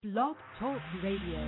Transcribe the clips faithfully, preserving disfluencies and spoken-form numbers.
Blog Talk Radio.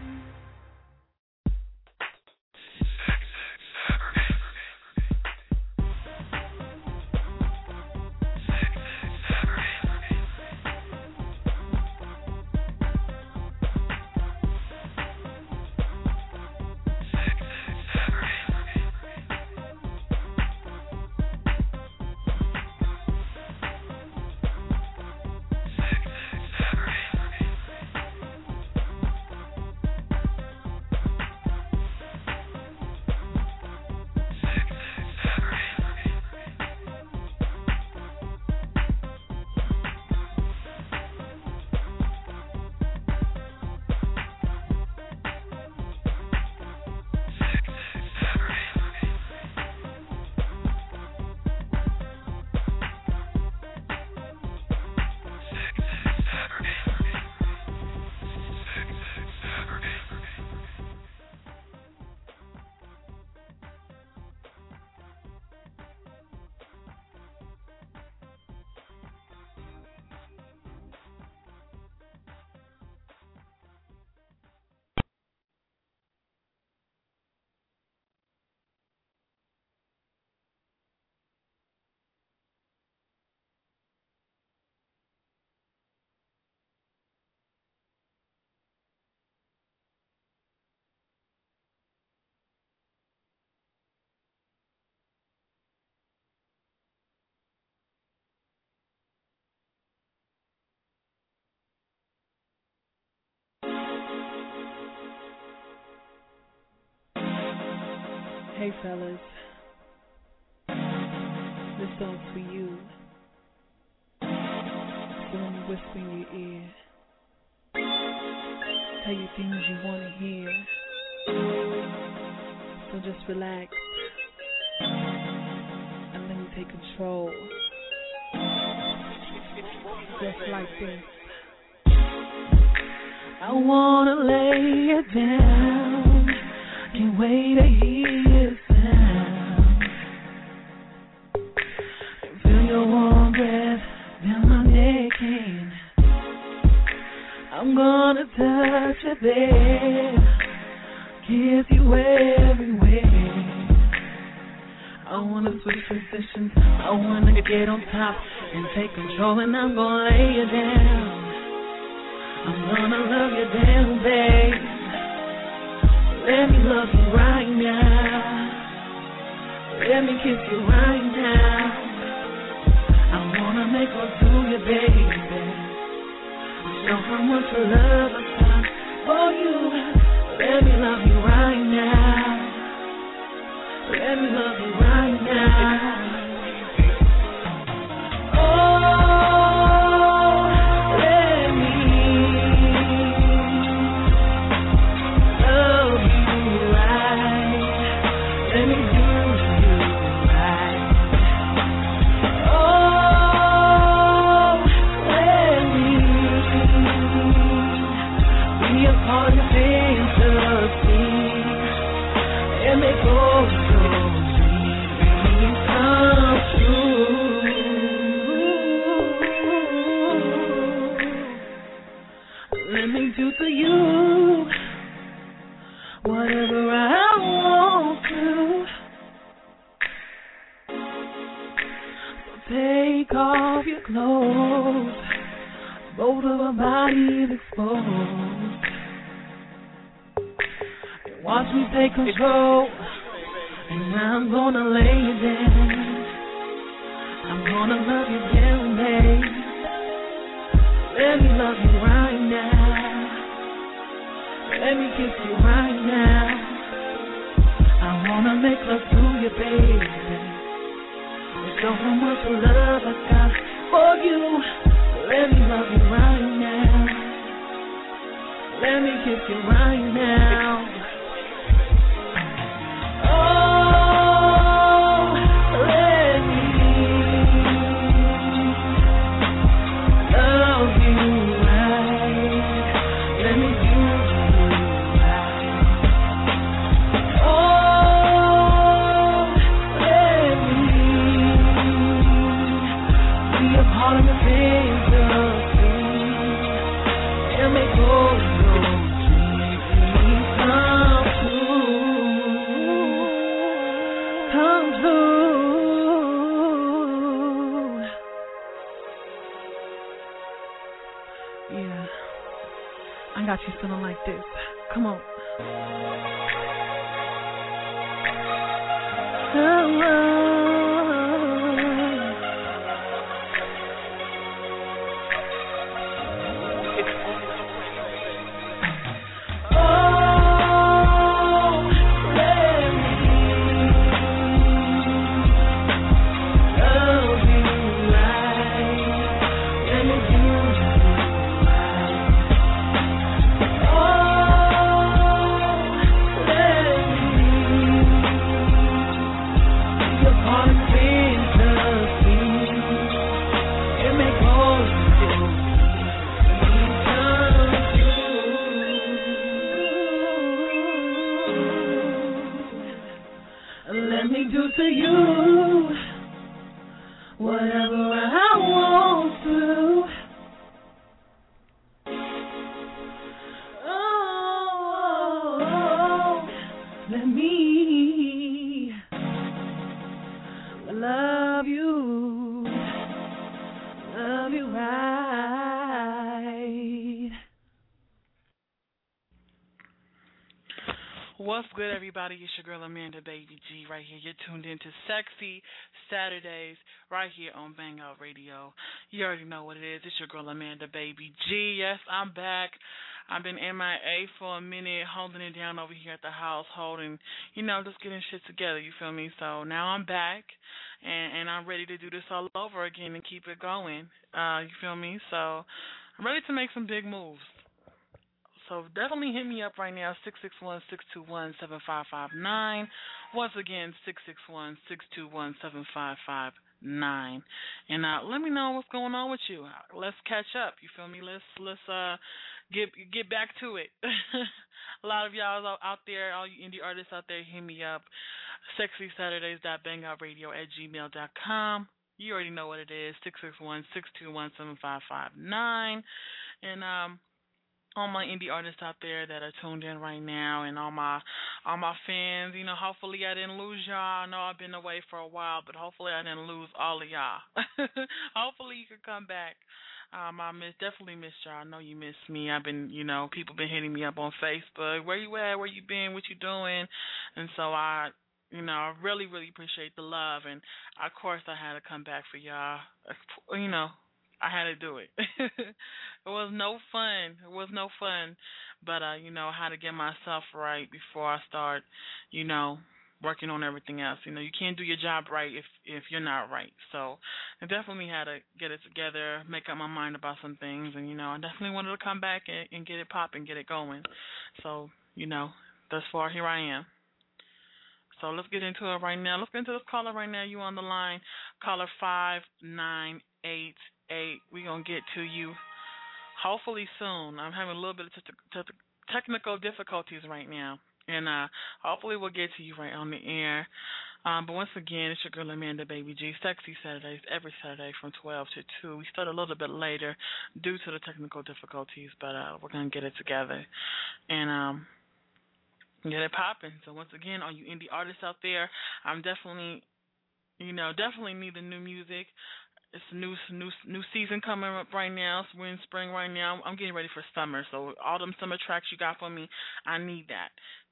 Hey fellas, this song's for you. So let me whisper in your ear, tell you things you want to hear. So just relax and let me take control. Just like this. I wanna lay it down, can't wait to hear your sound, and feel your warm breath down my neck, and I'm gonna touch you there, kiss you everywhere. I wanna switch positions, I wanna get on top and take control, and I'm gonna lay you down. I'm gonna love you down, babe. Let me love you right now. Let me kiss you right now. I wanna make love to you, baby. Show how much I love I got for you. Let me love you right now. Let me love you right now. Clothes, both of our bodies exposed, and watch me take control. And I'm gonna lay you down. I'm gonna love you down, babe. Let me love you right now. Let me kiss you right now. I wanna make love to you, baby. Show how much love I got for you. Let me love you right now. Let me kiss you right now. Oh, let me love you right. Let me do you right. Oh, let me be a part of the things of me and make all I got you feeling like this. Come on. Oh, let me do to you whatever I want to. Oh, let me love you, love you right. What's good, everybody? It's your girl Amanda Baby G right here. You're tuned in to Sexy Saturdays right here on Bang Out Radio. You already know what it is. It's your girl Amanda Baby G. Yes, I'm back. I've been M I A for a minute, holding it down over here at the household and, you know, just getting shit together, you feel me? So now I'm back, and, and I'm ready to do this all over again and keep it going, uh, you feel me? So I'm ready to make some big moves. So definitely hit me up right now, six six one, six two one, seven five five nine. Once again, six six one, six two one, seven five five nine. And uh, let me know what's going on with you. Let's catch up. You feel me? Let's let's uh get get back to it. A lot of y'all out there, all you indie artists out there, hit me up. sexy saturdays dot bangout radio at gmail dot com. You already know what it is, six six one, six two one, seven five five nine. And um all my indie artists out there that are tuned in right now, and all my all my fans, you know, hopefully I didn't lose y'all. I know I've been away for a while, but hopefully I didn't lose all of y'all. Hopefully you could come back. Um, I miss definitely miss y'all. I know you miss me. I've been, you know, people been hitting me up on Facebook. Where you at? Where you been? What you doing? And so I, you know, I really, really appreciate the love. And of course I had to come back for y'all. You know, I had to do it. It was no fun. It was no fun. But, uh, you know, I had to get myself right before I start, you know, working on everything else. You know, you can't do your job right if if you're not right. So I definitely had to get it together, make up my mind about some things. And, you know, I definitely wanted to come back and, and get it popping, get it going. So, you know, thus far, here I am. So let's get into it right now. Let's get into this caller right now. You on the line, caller five nine eight eight. We're going to get to you hopefully soon. I'm having a little bit of t- t- technical difficulties right now. And uh, hopefully we'll get to you right on the air. Um, but once again, it's your girl Amanda Baby G. Sexy Saturdays, every Saturday from twelve to two. We start a little bit later due to the technical difficulties, but uh, we're going to get it together and um, get it popping. So once again, all you indie artists out there, I'm definitely, you know, definitely need the new music. It's a new new new season coming up right now. We're in spring right now. I'm getting ready for summer. So all them summer tracks you got for me, I need that.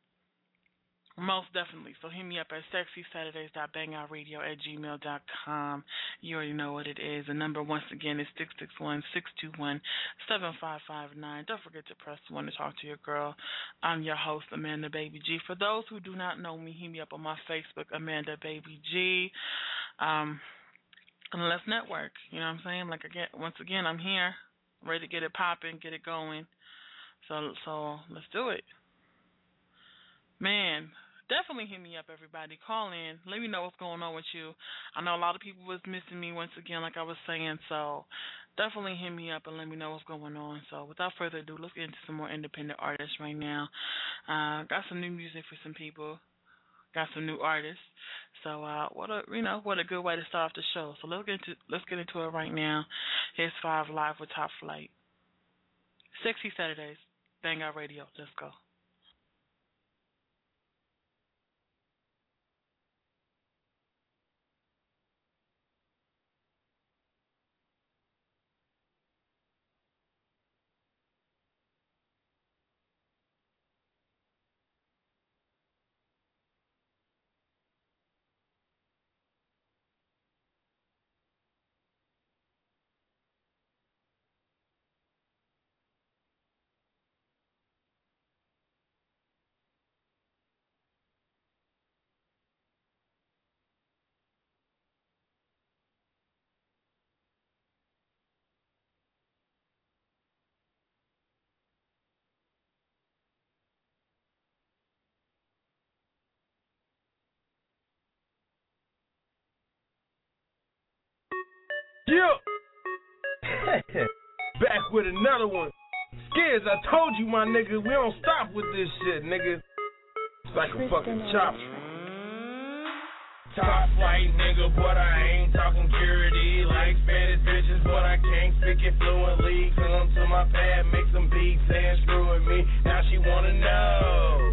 Most definitely. So hit me up at sexy saturdays dot bangout radio at gmail dot com. You already know what it is. The number, once again, is six six one, six two one, seven five five nine. Don't forget to press one to talk to your girl. I'm your host, Amanda Baby G. For those who do not know me, hit me up on my Facebook, Amanda Baby G. Um... And let's network. You know what I'm saying? Like, again, once again, I'm here, ready to get it popping, get it going. So, so let's do it. Man, definitely hit me up, everybody. Call in. Let me know what's going on with you. I know a lot of people was missing me once again, like I was saying. So definitely hit me up and let me know what's going on. So without further ado, let's get into some more independent artists right now. Uh, got some new music for some people. Got some new artists, so uh, what a you know what a good way to start off the show. So let's get into let's get into it right now. Here's Five Live with Top Flight. Sexy Saturdays, Bang Out Radio. Let's go. Yeah. Back with another one. Skiz, I told you, my nigga, we don't stop with this shit, nigga. It's like a fucking chopper. Top flight nigga, but I ain't talking purity. Like Spanish bitches, but I can't speak it fluently. Come to my pad, make some beats and screw with me. Now she wanna know.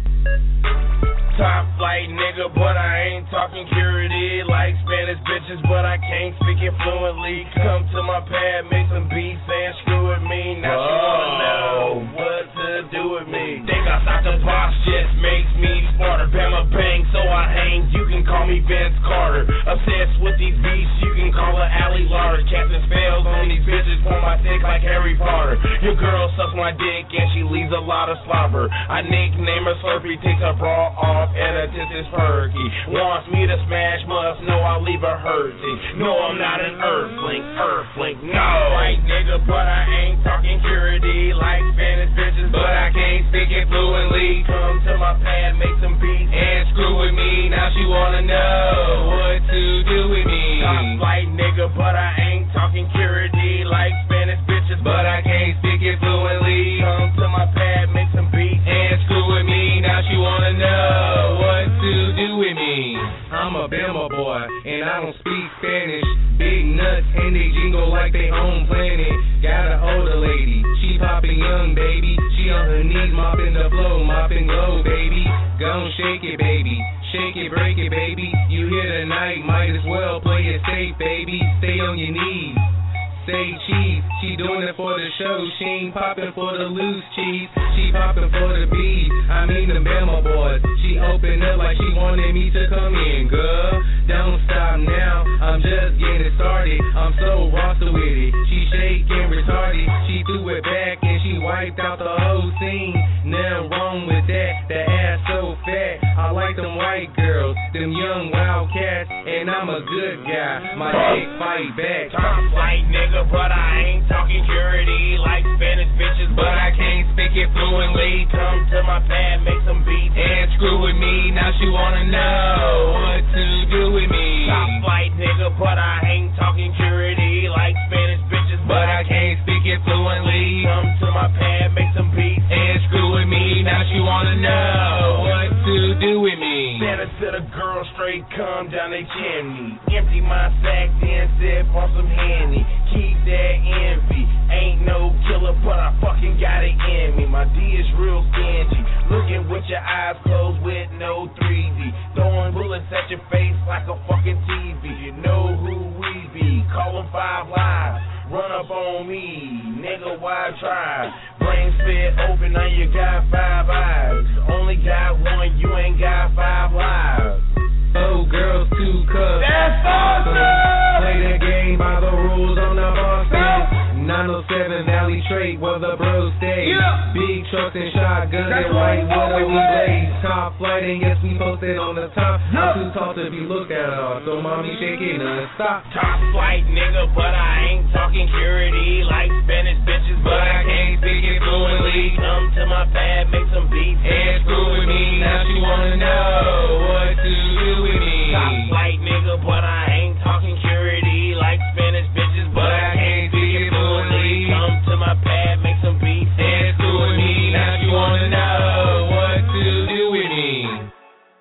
Top flight nigga, but I ain't talking purity. Like Spanish bitches, but I can't speak it fluently. Come to my pad, make some beats and screw with me. Now she wanna know what to do with me. Think outside the box just makes me smarter. Bama bang, so I hang. You can call me Vince Carter. Obsessed with these beats, you can call her Allie Lauder. Casting spells on these bitches for my dick like Harry Potter. Your girl sucks my dick and she leaves a lot of slobber. I nickname her Slurpee, takes her bra off and her tits is perky. Wants me to smash, must know I'll leave her hurting. No, I'm not an earthling, earthling, no. Right nigga, but I ain't talking purity. Like Spanish bitches, but I can't speak it fluently. Come to my pad, make some beats and screw with me. Now she wanna know what to do with me. Top flight nigga, but I ain't talking purity. Like Spanish bitches, but I can't speak it fluently. Come to my pad, make some beats and screw with me. Now she wanna know what to do with me. I'm a Bama boy, and I don't speak Spanish. Big nuts, and they jingle like they own planet. Got an older lady, she poppin' young, baby. She on her knees, mopping the floor, mopping low, baby. Gon' shake it, baby. Shake it, break it, baby. You here tonight, might as well play it safe, baby. Stay on your knees. Say cheese, she doing it for the show. She ain't popping for the loose cheese. She popping for the bees. I mean the Bama boys. She opened up like she wanted me to come in, girl. Don't stop now, I'm just getting started. I'm so roster with it. She shaking retarded. She threw it back and she wiped out the whole scene. Nothing wrong with that. The ass so fat. I like them white girls, them young wildcats, and I'm a good guy. My dick fight back. Top flight nigga, but I ain't talking purity. Like Spanish bitches, but I can't speak it fluently. Come to my pad, make some beats and screw with me. Now she wanna know what to do with me. Top flight nigga, but I ain't talking purity. Like Spanish bitches, but I can't speak it fluently. Come to my pad, make some beats and screw with me. Now she wanna know what to do with me. Send her to the girl, straight come down they chimney. Empty my sack, then sip on some Henny. Keep that envy. Ain't no killer, but I fucking got it in me. My D is real stingy. Looking with your eyes closed with no three D. Throwing bullets at your face like a fucking T V. You know who we be. Call them five live. Run up on me. Nigga, why try? Brain spit open, now you got five eyes. Only got one, you ain't got five lives. Oh, girls, two cups. That's awesome. Play the game by the rules on the Boston. nine oh seven Valley Trade where the bros stay. Yeah. Big trucks and shotguns and white water we blaze. Top flight and yes, we posted on the top. Yeah. I'm too tall to be looked at all, so mommy shake it non-stop. Top flight nigga, but I ain't talking purity. Like Spanish bitches, but I can't speak it fluently. Come to my pad, make some beats and screw with me. Now she wanna know what to do with me. Top flight nigga, but I ain't talking purity. Like Spanish bitches, but I can't speak it fluently. Come to my pad, make some beats and screw with me. Now she wanna know what to do with me.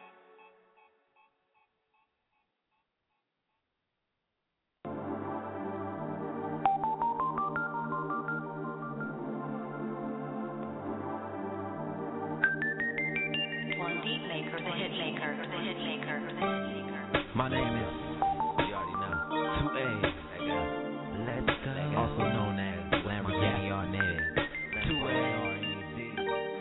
One beat maker, the hit maker, the hit maker, the hit maker. My name is, you already know, two A's. Let's go. Also known as Lamborghini Arnez. Two A's.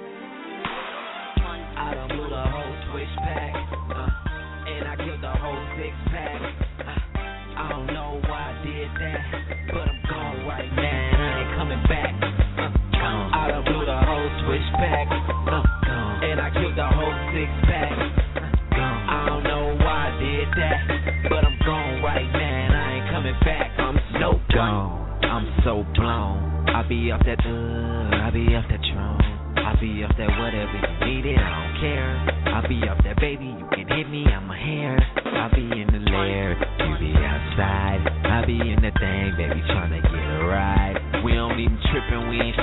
I done blew the whole twitch pack, uh, and I killed the whole six pack. Uh, I don't know why I did that, but I'm gone right now. And I ain't coming back. Uh, I done blew the whole twitch pack, uh, and I killed the whole six pack. I don't know why I did that, but I'm gone right now and I ain't coming back. I'm so gone, I'm so blown. I be off that, uh, I be off that throne. I be off that whatever you need it, I don't care. I be off that baby, you can hit me, I'm a hair. I be in the lair, you be outside. I be in the thing, baby,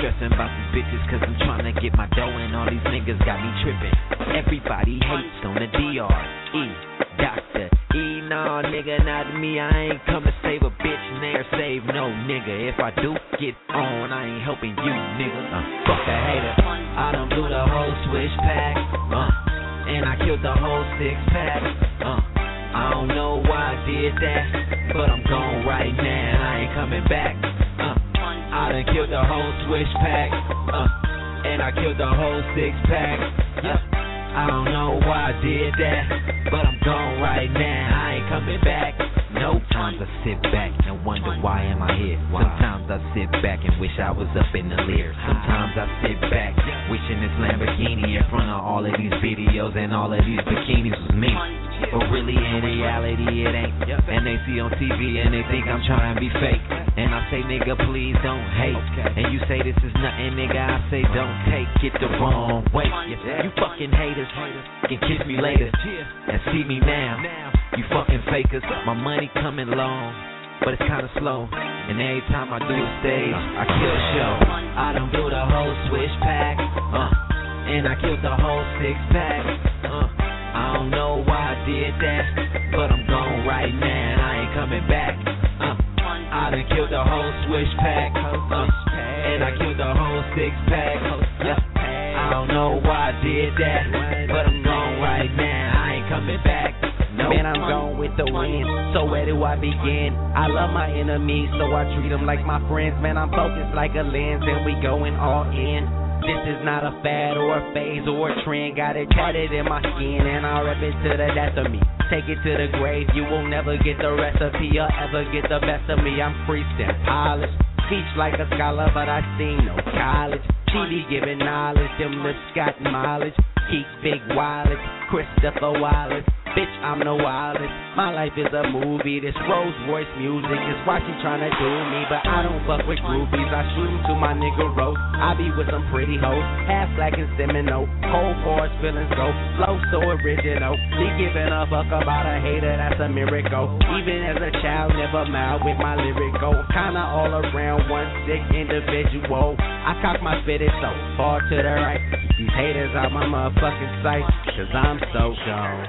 stressing about these bitches cause I'm trying to get my dough and all these niggas got me tripping. Everybody hates on the D R E, Doctor E, nah nigga, not me. I ain't come to save a bitch, ne'er save no nigga. If I do get on, I ain't helping you, nigga. Uh, fuck a hater. I done blew the whole switch pack, uh, and I killed the whole six pack. Uh, I don't know why I did that, but I'm gone right now. I ain't coming back. Uh, I done killed the whole switch pack, uh, and I killed the whole six pack. Uh, I don't know why I did that, but I'm gone right now. I ain't coming back. No times I sit back and wonder why am I here. Sometimes I sit back and wish I was up in the Lear. Sometimes I sit back wishing this Lamborghini in front of all of these videos and all of these bikinis was me. But really in reality it ain't. And they see on T V and they think I'm trying to be fake. And I say nigga please don't hate. And you say this is nothing nigga, I say don't take it the wrong way. You fucking haters can kiss me later and see me now. You fucking fakers, my money coming long, but it's kinda slow. And every time I do a stage, I kill a show. I done blew the whole switch pack, uh, and I killed the whole six pack. Uh, I don't know why I did that, but I'm gone right now and I ain't coming back. Uh, I done killed the whole switch pack, uh, and I killed the whole six pack. Uh, I don't know why I did that, but I'm gone right now. I ain't coming back. No. Man, I'm gone with the wind, so where do I begin? I love my enemies, so I treat them like my friends. Man, I'm focused like a lens, and we going all in. This is not a fad or a phase or a trend. Got it tatted in my skin, and I'll rep it to the death of me. Take it to the grave, you will never get the recipe or ever get the best of me. I'm freestyle, polished, speech like a scholar, but I seen no college. T V giving knowledge, them lips got mileage. Keep big wallets, Christopher Wallace. Bitch, I'm the wildest. My life is a movie. This Rolls Royce music is watching trying to do me, but I don't fuck with groupies. I shoot 'em to my nigga roast. I be with some pretty hoes, half black and Seminole. Cold bars, feelings go. Flow so original. Be giving a fuck about a hater, that's a miracle. Even as a child, never mild with my lyrical. Kinda all around one sick individual. I cock my fitted so far to the right. These haters out my motherfucking sight, cause I'm so gone.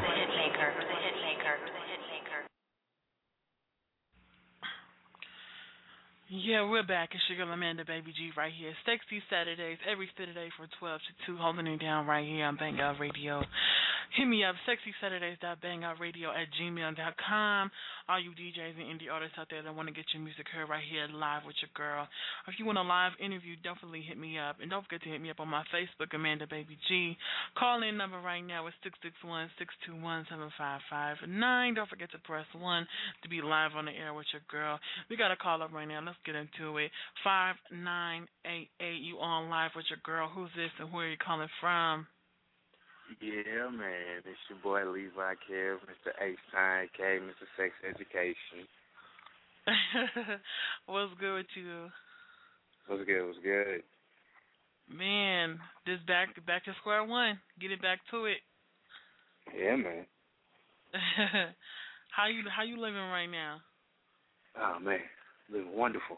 Yeah, we're back. It's your girl Amanda Baby G right here. Sexy Saturdays, every Saturday from twelve to two, holding it down right here on Bang Out Radio. Hit me up, sexy saturdays dot bang out radio at gmail dot com. All you D Js and indie artists out there that want to get your music heard right here live with your girl. Or if you want a live interview, definitely hit me up. And don't forget to hit me up on my Facebook, Amanda Baby G. Call-in number right now is six six one, six two one, seven five five nine. Don't forget to press one to be live on the air with your girl. We got a call up right now. Let's get into it. five nine eight eight, you on live with your girl. Who's this and where are you calling from? Yeah, man. It's your boy Levi Kev, Mister H-Time K, Mister Sex Education. What's good with you? What's good? What's good? Man, this back back to square one. Get it back to it. Yeah, man. how you how you living right now? Oh man, living wonderful.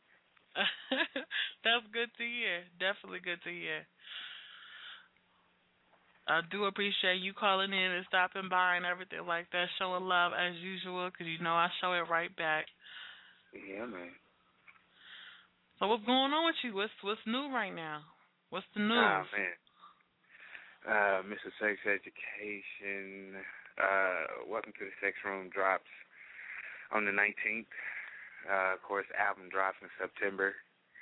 That's good to hear. Definitely good to hear. I do appreciate you calling in and stopping by and everything like that, showing love as usual, because you know I show it right back. Yeah, man. So what's going on with you? What's what's new right now? What's the news? Ah, man. Uh, Mister Sex Education, uh, Welcome to the Sex Room drops on the nineteenth. Uh, of course, album drops in September.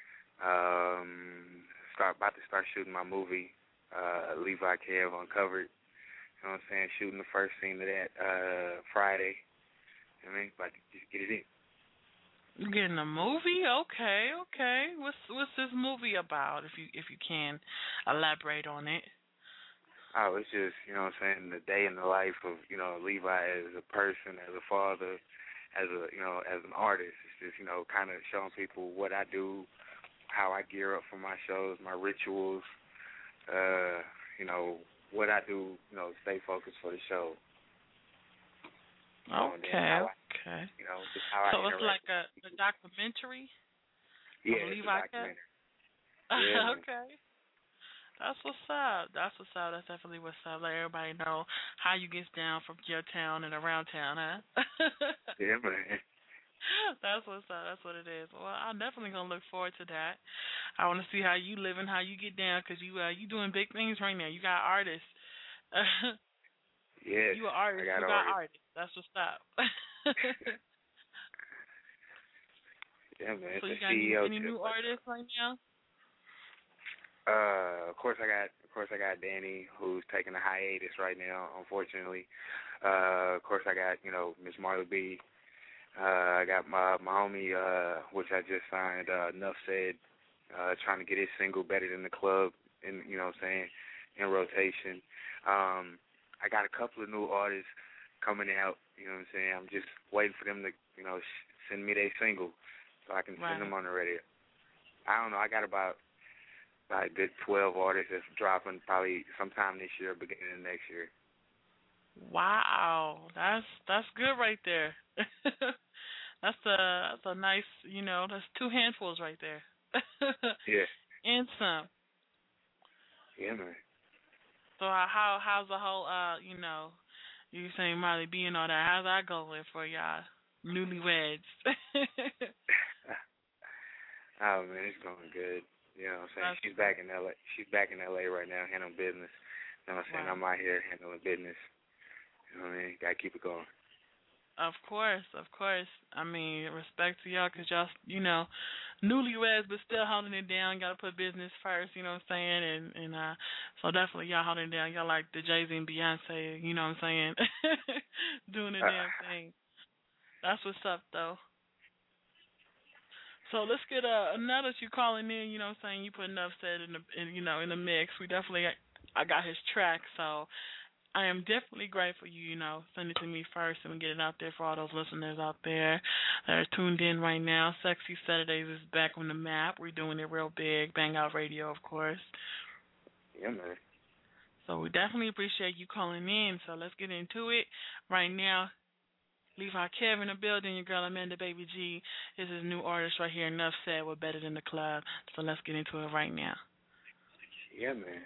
Um, start about to start shooting my movie. Uh, Levi Kev Uncovered. You know what I'm saying? Shooting the first scene of that uh, Friday. You know what I mean? About to just get it in. You getting a movie? Okay, okay. What's what's this movie about? If you if you can elaborate on it. Oh, it's just, you know what I'm saying, the day in the life of, you know, Levi as a person, as a father, as a, you know, as an artist. It's just, you know, kind of showing people what I do, how I gear up for my shows, my rituals. Uh, you know, what I do, you know, stay focused for the show. Okay, I, okay. You know, just how so I it's like a, a documentary? Yeah, it's Levi a documentary. Yeah. Okay. That's what's up. That's what's up. That's definitely what's up. Let everybody know how you get down from your town and around town, huh? Yeah, man. That's what's up. That's what it is. Well, I'm definitely gonna look forward to that. I want to see how you live and how you get down, cause you uh, you doing big things right now. You got artists. Yes, you an artist. I got You got artists. artists. That's what's up. Yeah, man. So It's you a got C E O any, any tip new like artists right now? Uh, of course I got, of course I got Danny, who's taking a hiatus right now, unfortunately. Uh, of course I got, you know, Miss Marla B. Uh, I got my my homie, uh, which I just signed, uh, Nuff Said, uh, trying to get his single Better Than the Club, in, you know what I'm saying, in rotation. Um, I got a couple of new artists coming out, you know what I'm saying. I'm just waiting for them to, you know, sh- send me their single so I can Right. send them on the radio. I don't know, I got about, about a good twelve artists that's dropping probably sometime this year, beginning of next year. Wow, that's that's good right there. that's a that's a nice, you know, that's two handfuls right there. Yeah. And some. Yeah, man. So uh, how how's the whole uh you know, you saying Marley B and all that? How's that going for y'all newlyweds? Oh man, it's going good. You know what I'm saying? That's She's back in L A. She's back in L A right now, handling business. You know what I'm saying? Wow. I'm out here handling business. You know what I mean? Gotta keep it going. Of course, of course. I mean, respect to y'all, cause y'all, you know, newlyweds, but still holding it down. Got to put business first. You know what I'm saying? And and uh, so definitely y'all holding it down. Y'all like the Jay-Z and Beyonce. You know what I'm saying? Doing the damn thing. That's what's up, though. So let's get uh now that you calling in. You know what I'm saying? You put enough said in the in, you know in the mix. We definitely I got his track, so. I am definitely grateful you, you know, send it to me first and get it out there for all those listeners out there that are tuned in right now. Sexy Saturdays is back on the map. We're doing it real big. Bang Out Radio, of course. Yeah, man. So we definitely appreciate you calling in. So let's get into it right now. Levi Kev in the building. Your girl Amanda Baby G is his new artist right here. Enough said. We're Better Than the Club. So let's get into it right now. Yeah, man.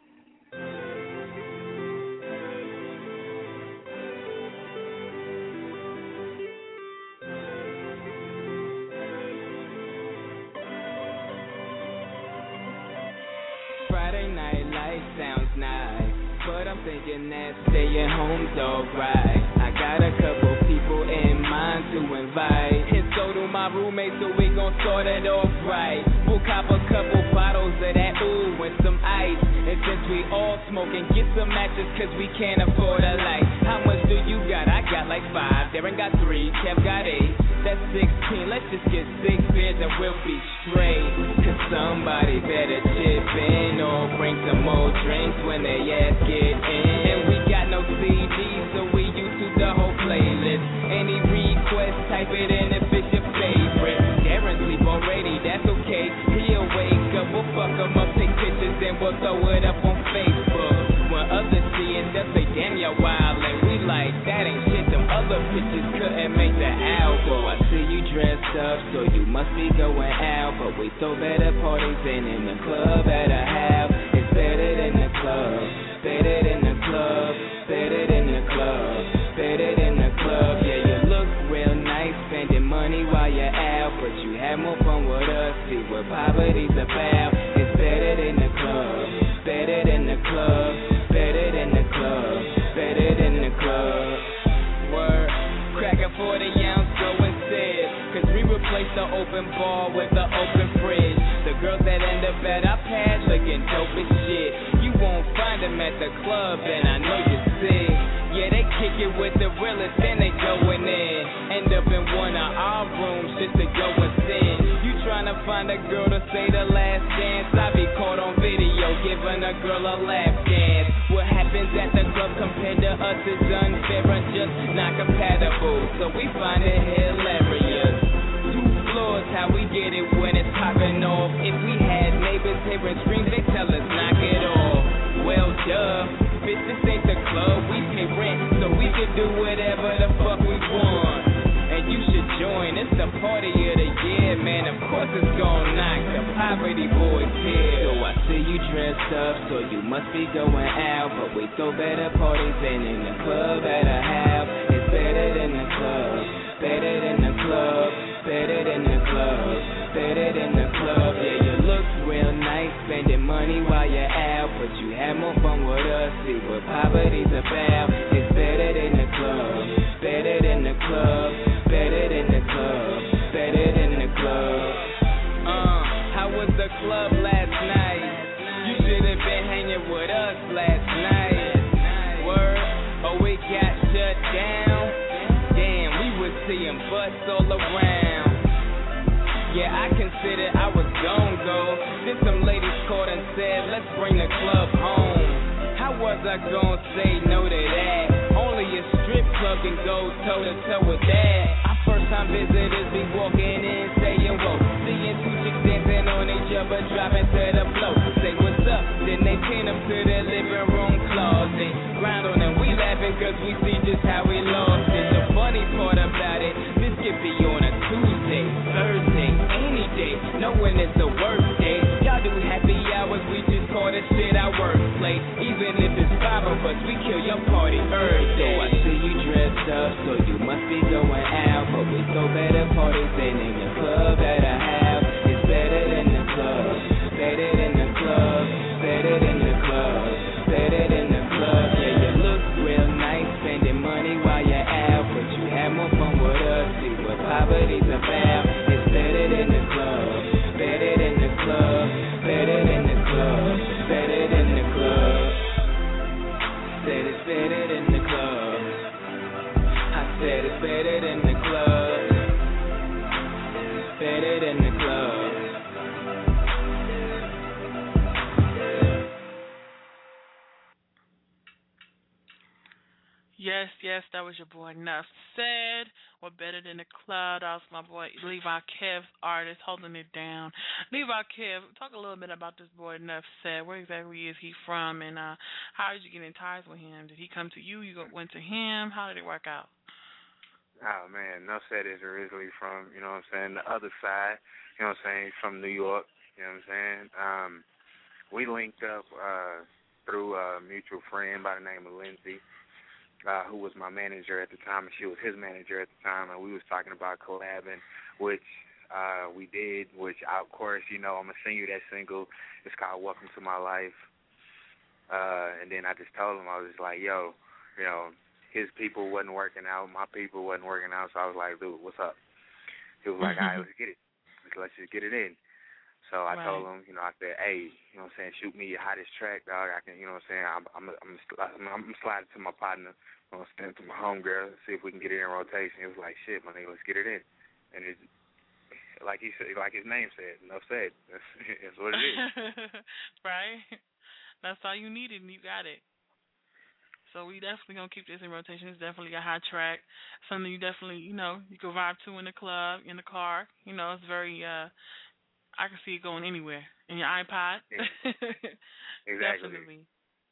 Friday night life sounds nice, but I'm thinking that staying home's alright. I got a couple people in mind to invite, and so do my roommates, so we gon' start it off right. We'll cop a couple bottles of that ooh and some ice, and since we all smoking, get some matches cause we can't afford a light. How much do you got? I got like five, Darren got three, Kev got eight. That's sixteen, let's just get six beers and we'll be straight. Cause somebody better chip in or bring some more drinks when they ass get in. And we got no C Ds, so we YouTube the whole playlist. Any request, type it in if it's your favorite. Darren sleep already, that's okay. He'll wake up, we'll fuck him up, take pictures, and we'll throw it up on Facebook. When others see it, they'll say, damn, you're wild. And we like, that ain't shit, them other pictures couldn't make the album. I see you dressed up, so you must be going out. But we throw better parties than in the club at a house. It's better than the club, better than the club, better than the club, better than the club. Yeah, you look real nice, spending money while you're out. But you have more fun with us, see what poverty's about. It's better than the club, better than the club, better than the club, better than the club. Word, crack a forty ounce, go and sit. Cause we replaced the open bar with the open fridge. The girls that end up at our pad looking dope as shit. You won't find them at the club, and I know you're sick. Yeah, they kick it with the realest, then they going in. End up in one of our rooms just to go and sin. You tryna find a girl to say the last dance. I be caught on video, giving a girl a lap dance. What happens at the club compared to us is unfair and just not compatible. So we find it hilarious. Two floors, how we get it when it's popping off. If we had neighbors hearing screams, they tell us knock it off. Well, duh, bitch, this ain't the club. We pay rent, so we can do whatever the fuck we want. And you should join, it's the party of the year, man. Of course it's gon' knock, the poverty boys here. dressed up, so you must be going out. But we throw better parties than in the club at a house. It's better than the club, better than the club, better than the club, better than the club. Yeah, you look real nice, spending money while you're out, but you have more fun with us. See what poverty's about. It's better than the club, better than the club, better than the club, better than the club. Uh, how was the club last night? You should have been hanging with us last night. Word, oh it got shut down. Damn, we was seeing butts all around. Yeah, I considered I was gon' go. Then some ladies called and said, let's bring the club home. How was I gon' say no to that? Only a strip club can go toe to toe with that. Our first time visitors be walking in saying whoa, seeing two chicks dancing on each other, dropping to the floor. Say what's up, then they pin them to their living room closet. Grind on them, we laughing cause we see just how we lost it. The funny part about it, this could be on a Tuesday, Thursday, any day, knowing it's the worst day. Y'all do happy hours, we just call this shit our workplace. Even if it's five of us, we kill your party every day. So I see you dressed up, so you must be going out. But we throw better parties than in the club at a house. It's better than the club, better than the club, better than the club, better than the club. Yeah, you look real nice, spending money while you're out, but you have more fun with us. See what poverty's about. It's better than the club, better than the club, better than the club, better than the club. Said it's better than the club. I said it's better than the club, better than the club. Yes, yes, that was your boy Nuff Said. Or better than the club. That was my boy Levi Kev's artist holding it down. Levi Kev, talk a little bit about this boy Nuff Said. Where exactly is he from, and uh, how did you get in ties with him? Did he come to you? You went to him? How did it work out? Oh man, Nuff Said is originally from, you know what I'm saying, the other side. You know what I'm saying, he's from New York. You know what I'm saying. Um, we linked up uh, through a mutual friend by the name of Lindsay. Uh, who was my manager at the time, and she was his manager at the time, and we was talking about collabing, which uh, we did, which, of course, you know, I'm going to sing you that single. It's called Welcome to My Life. Uh, and then I just told him, I was just like, yo, you know, his people wasn't working out, my people wasn't working out, so I was like, dude, what's up? He was like, all right, let's get it. Let's just get it in. So I right. told him, you know, I said, hey, you know what I'm saying, shoot me your hottest track, dog. I can, you know what I'm saying, I'm I'm I'm, I'm, I'm sliding to my partner, you know, stand to my homegirl, see if we can get it in rotation. He was like, shit, my nigga, let's get it in. And it's like he said, like his name said, Nuff Said. That's, that's what it is. Right. That's all you needed, and you got it. So we definitely gonna keep this in rotation. It's definitely a hot track, something you definitely, you know, you can vibe to in the club, in the car. You know, it's very. uh I can see it going anywhere in your iPod. Yeah. Exactly. Definitely.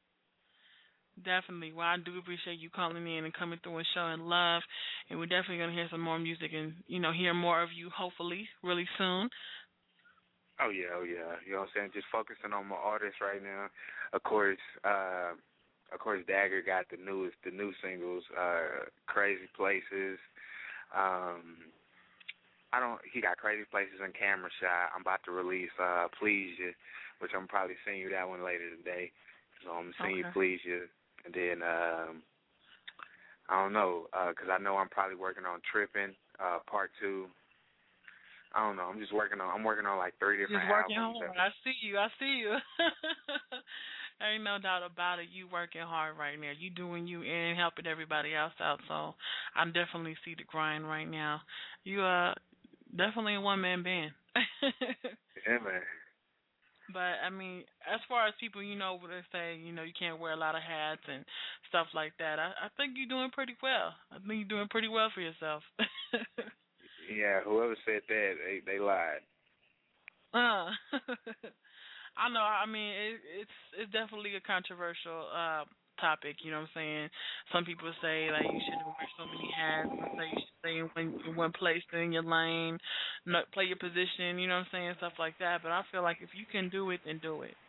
Definitely. Well, I do appreciate you calling in and coming through and showing love. And we're definitely going to hear some more music and, you know, hear more of you, hopefully, really soon. Oh, yeah, oh, yeah. You know what I'm saying? Just focusing on my artists right now. Of course, uh, of course, Dagger got the newest, the new singles, uh, Crazy Places. Um... I don't. He got Crazy Places and Camera Shot. I'm about to release uh, Please You, which I'm probably sending you that one later today. So I'm sending okay. you Please You, and then um, I don't know, because uh, I know I'm probably working on Tripping uh, Part Two. I don't know. I'm just working on. I'm working on like three different just working albums. Hard. I see you. I see you. Ain't no doubt about it. You working hard right now. You doing you and helping everybody else out. So I definitely see the grind right now. You uh. Definitely a one-man band. Yeah, man. But, I mean, as far as people, you know, what they say, you know, you can't wear a lot of hats and stuff like that, I, I think you're doing pretty well. I think you're doing pretty well for yourself. Yeah, whoever said that, they, they lied. Uh, I know. I mean, it, it's it's definitely a controversial uh, topic. You know what I'm saying? Some people say like you shouldn't wear so many hats. Some say you should stay in one, in one place, stay in your lane, not play your position. You know what I'm saying? Stuff like that. But I feel like if you can do it, then do it.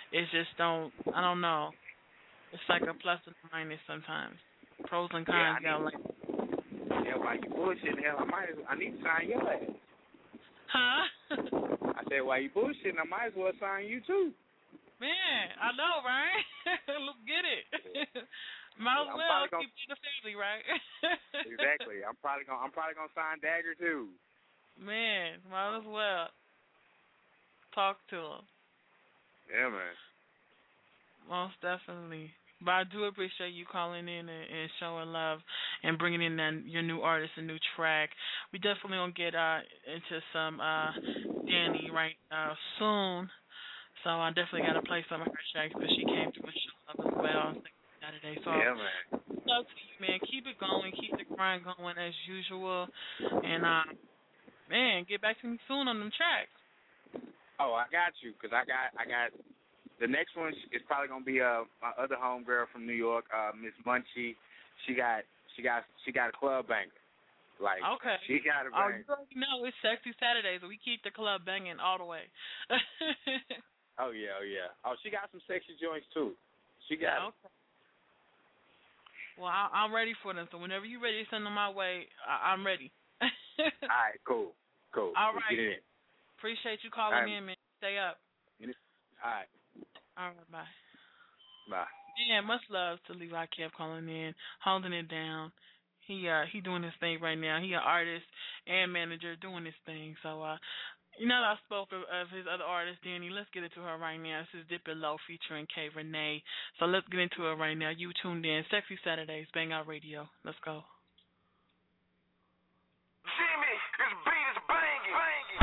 It's just don't. I don't know. It's like a plus and a minus sometimes. Pros and cons. Yeah, I got need, like. yeah, while you bullshitting, hell, I might. As, I need to sign your ass. Huh? I said, while you bullshitting, I might as well sign you too. Man, I know, right? Look, get it. Might as I'm well gonna, keep you the family, right? Exactly. I'm probably gonna. I'm probably gonna sign Dagger too. Man, might as well talk to him. Yeah, man. Most definitely. But I do appreciate you calling in and, and showing love and bringing in that, your new artist, a new track. We definitely gonna get uh, into some uh, Danny right uh, soon. So I definitely got to play some of her tracks because she came to a show love as well Saturday. So yeah, man. love to you, man. Keep it going. Keep the grind going as usual. And uh, man, get back to me soon on them tracks. Oh, I got you, cause I got, I got. The next one is probably gonna be uh my other homegirl from New York, uh Miss Munchie. She got, she got, she got a club banger. Like, okay. She got a Oh, banger. you already know it's Sexy Saturdays, and we keep the club banging all the way. Oh yeah, oh yeah. Oh, she got some sexy joints too. She got. Okay. Well, I, I'm ready for them. So whenever you're ready to send them my way, I, I'm ready. All right, cool, cool. All Let's right. get it in. Appreciate you calling right. in, man. Stay up. All right. All right, bye. Bye. Yeah, much love to Levi. Kept calling in, holding it down. He uh he doing his thing right now. He an artist and manager doing his thing. So uh, you know I spoke of, of his other artist, Danny. Let's get into her right now. This is Dip It Low featuring K Renee. So let's get into it right now. You tuned in. Sexy Saturdays, Bang Out Radio. Let's go. Jimmy, this beat is banging. banging.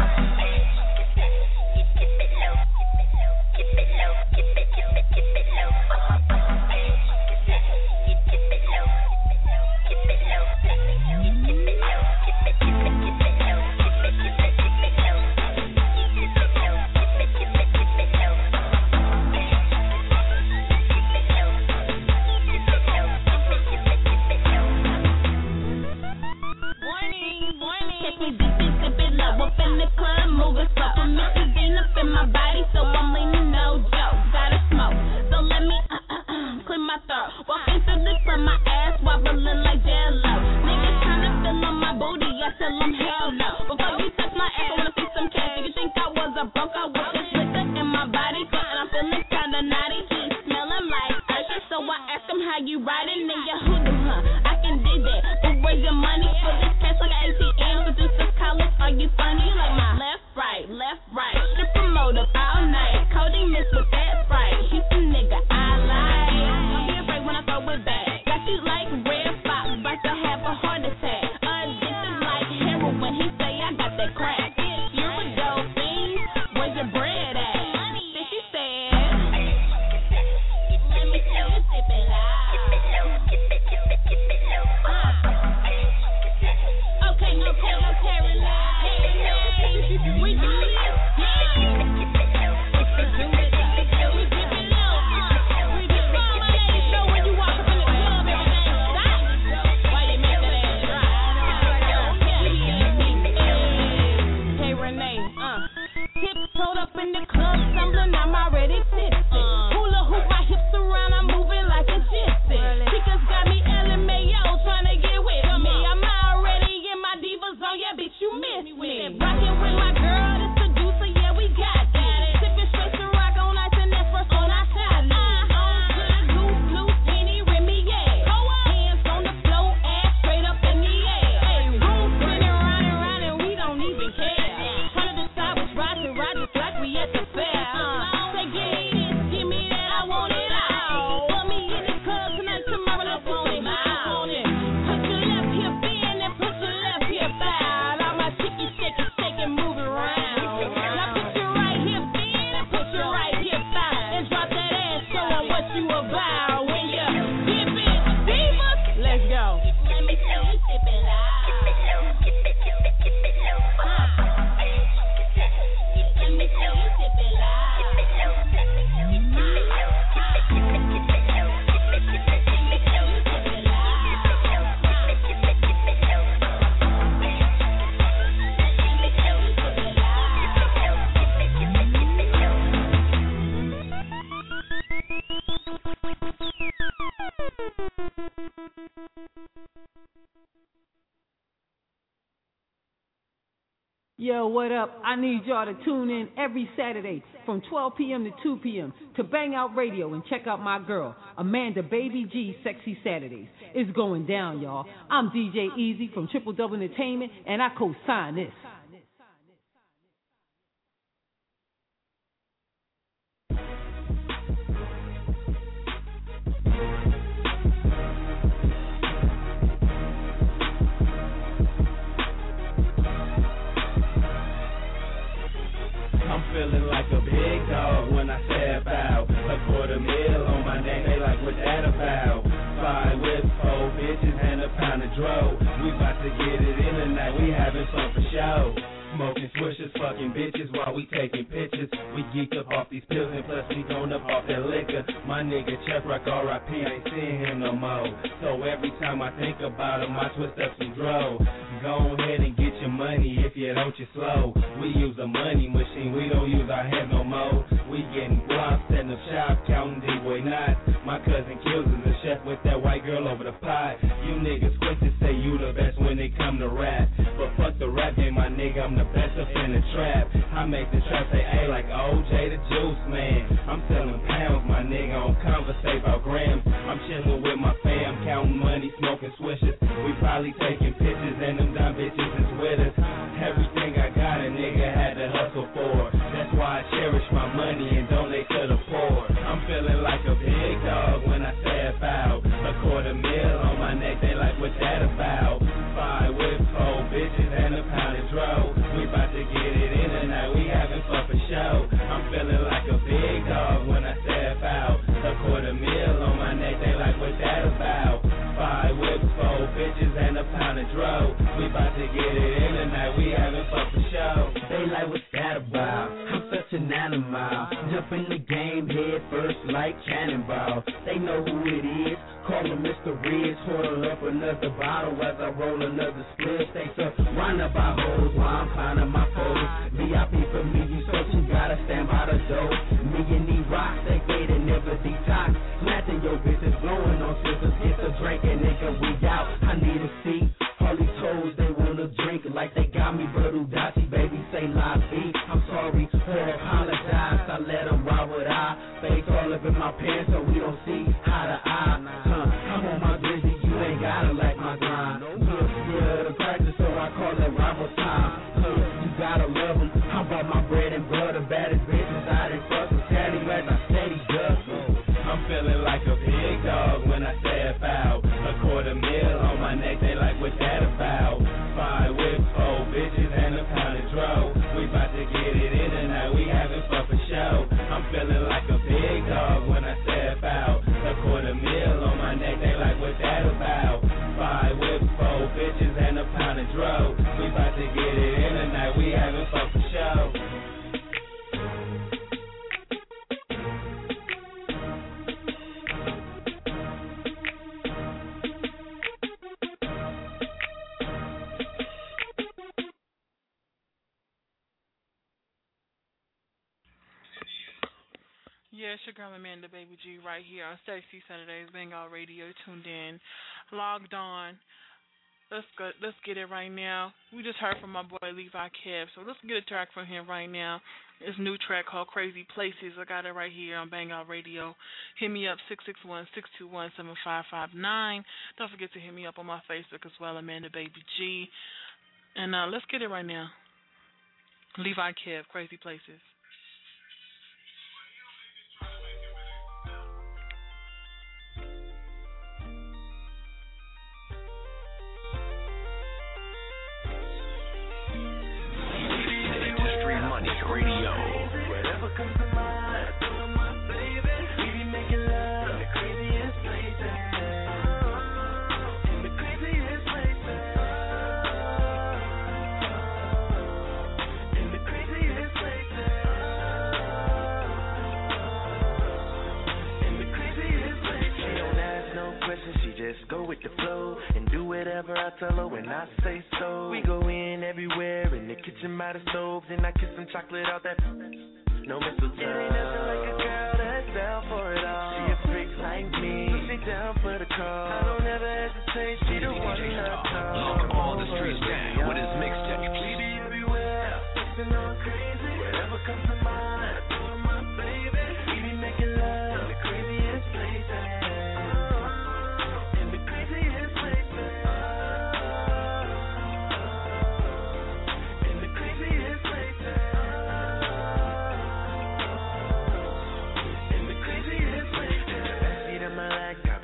Yo, what up? I need y'all to tune in every Saturday from twelve p.m. to two p.m. to Bang Out Radio and check out my girl, Amanda Baby G, Sexy Saturdays. It's going down, y'all. I'm D J Easy from Triple Double Entertainment, and I co-sign this. I'm feeling like a big dog when I step out. A quarter mil on my neck, they like, what that about? Five with four bitches and a pound of dro. We bout to get it in tonight, we having fun for show. Smoking swishers, fucking bitches while we taking pictures. We geeked up off these pills and plus we gone up off that liquor. My nigga Chuck Rock R I P, I ain't seeing him no more. So every time I think about him, I twist up some dro. Go ahead and get your money if you don't, you slow. We use a money machine, we don't use our head no more. We getting guap, setting up shop, counting D-boy knots. My cousin Kills is a chef with that white girl over the pot. You niggas quick to say you the best when it come to rap. But fuck the rap game, my nigga, I'm the best up in the trap. I make the trap say, hey, like O J the Juice Man. I'm selling pounds, my nigga, on conversate about grams. I'm chilling with my fam, counting money, smoking swishers. We probably taking pictures and them dumb bitches is with us. Everything I got, a nigga had to hustle for. That's why I cherish my money and donate to the poor. I'm feeling like a big dog when I step out. A quarter mil on my neck, they like, what that about? Five with four bitches and a pound of dro. We bout to get it in tonight, we having fun for show. I'm feeling like a big dog when I step out. A quarter mil on my neck, they like, what that about? Five with four bitches and a pound of dro. We bout to get it in tonight, we having fun for show. They like, what's that about? I'm such an animal. Jump in the game head first like cannonball. They know who it is. Call him Mister Ridge. Order up another bottle as I roll another split. They surround by hoes while I'm finding my foes. V I P for me, you so you gotta stand by the door. Me and these rocks, they fade and never detox. Snatching your bitches, blowing on scissors. Get the drink and nigga, we out. I need a seat. All these hoes, they wanna drink like they got me, but Udachi, baby, say live beat. I'm sorry, or apologize. I let them ride with I. Face all up in my pants so we don't see eye to eye. Huh, I'm on my drizzy, you ain't gotta like my grind. Huh, yeah, the practice, so I call it rival time. Huh, you gotta love them. I'm about my bread and butter, baddest bitches out in fucking Cadillacs, I steady dustin'. I'm feeling like a big dog when I step out. A quarter mil on my neck, they like, what that about? Five with four bitches and a pound of dro. We bout to get it in tonight, we having fun for show. I'm feeling like a big dog when I step out. A quarter mil on my neck, they like, what that about? Five with four bitches and a pound of dro. We bout to get it in tonight, we having fun for show. Yeah, it's your girl Amanda Baby G right here on Sexy Saturdays, Bang Out Radio, tuned in, logged on. Let's go. Let's get it right now. We just heard from my boy Levi Kev, so let's get a track from him right now. It's a new track called Crazy Places. I got it right here on Bang Out Radio. Hit me up, six six one, six two one, seven five five nine. Don't forget to hit me up on my Facebook as well, Amanda Baby G. And uh, let's get it right now. Levi Kev, Crazy Places. Radio. Whatever comes to mind, pull on my baby. We be making love in the craziest places. In the craziest places. In the craziest places. In the craziest places. She don't ask no questions, she just go with the flow and do whatever I tell her when I say so. We go in everywhere in the kitchen by the stoves, and I kiss some chocolate out that. No mistletoe. It ain't nothing like a girl that's down for it all. She a freak like me, so she down for the call. I don't ever hesitate, she the one in her car. Lock all the streets down with his mixtape. We be everywhere,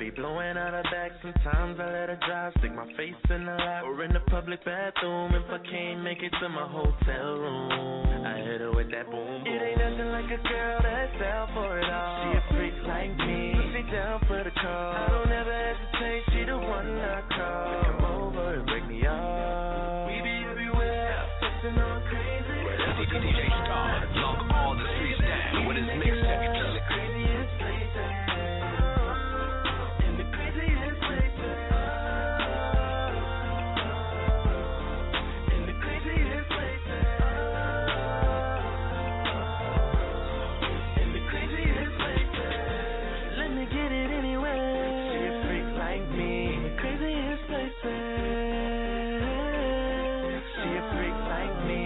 be blowing out her back. Sometimes I let her drive, stick my face in the lap or in the public bathroom. If I can't make it to my hotel room, I hit her with that boom boom. It ain't nothing like a girl that's down for it all. She a freak like me, she down for the call. I don't ever hesitate, she the one I call. Come over and break me off. We be everywhere, fixing on crazy. D J Star, log all the streets down with his mixtape. The craziest places, in the craziest places, in the craziest places, in the craziest places. Let me get it anyway. She a freak like me, in the craziest places. She a freak like me.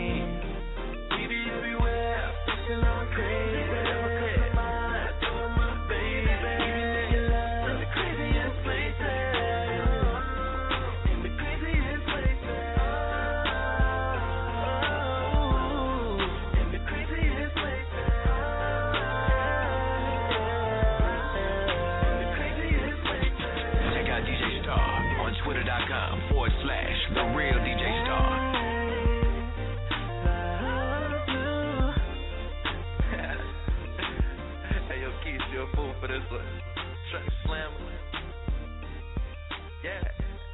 Twitter.com forward slash The Real D J Star. Hey, yo, Keith, you a fool for this one. Track slam. Yeah.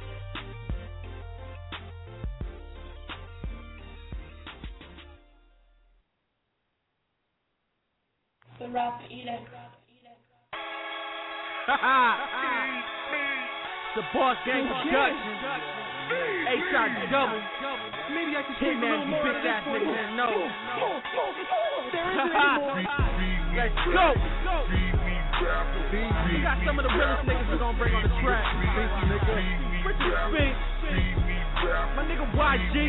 The rapper eater. The Boss Gang Production. H I double. Maybe I can take man, you bitch ass niggas didn't know. Let's go. We got some of the realest niggas we're gonna bring on the track. Richard Spink. My nigga Y G.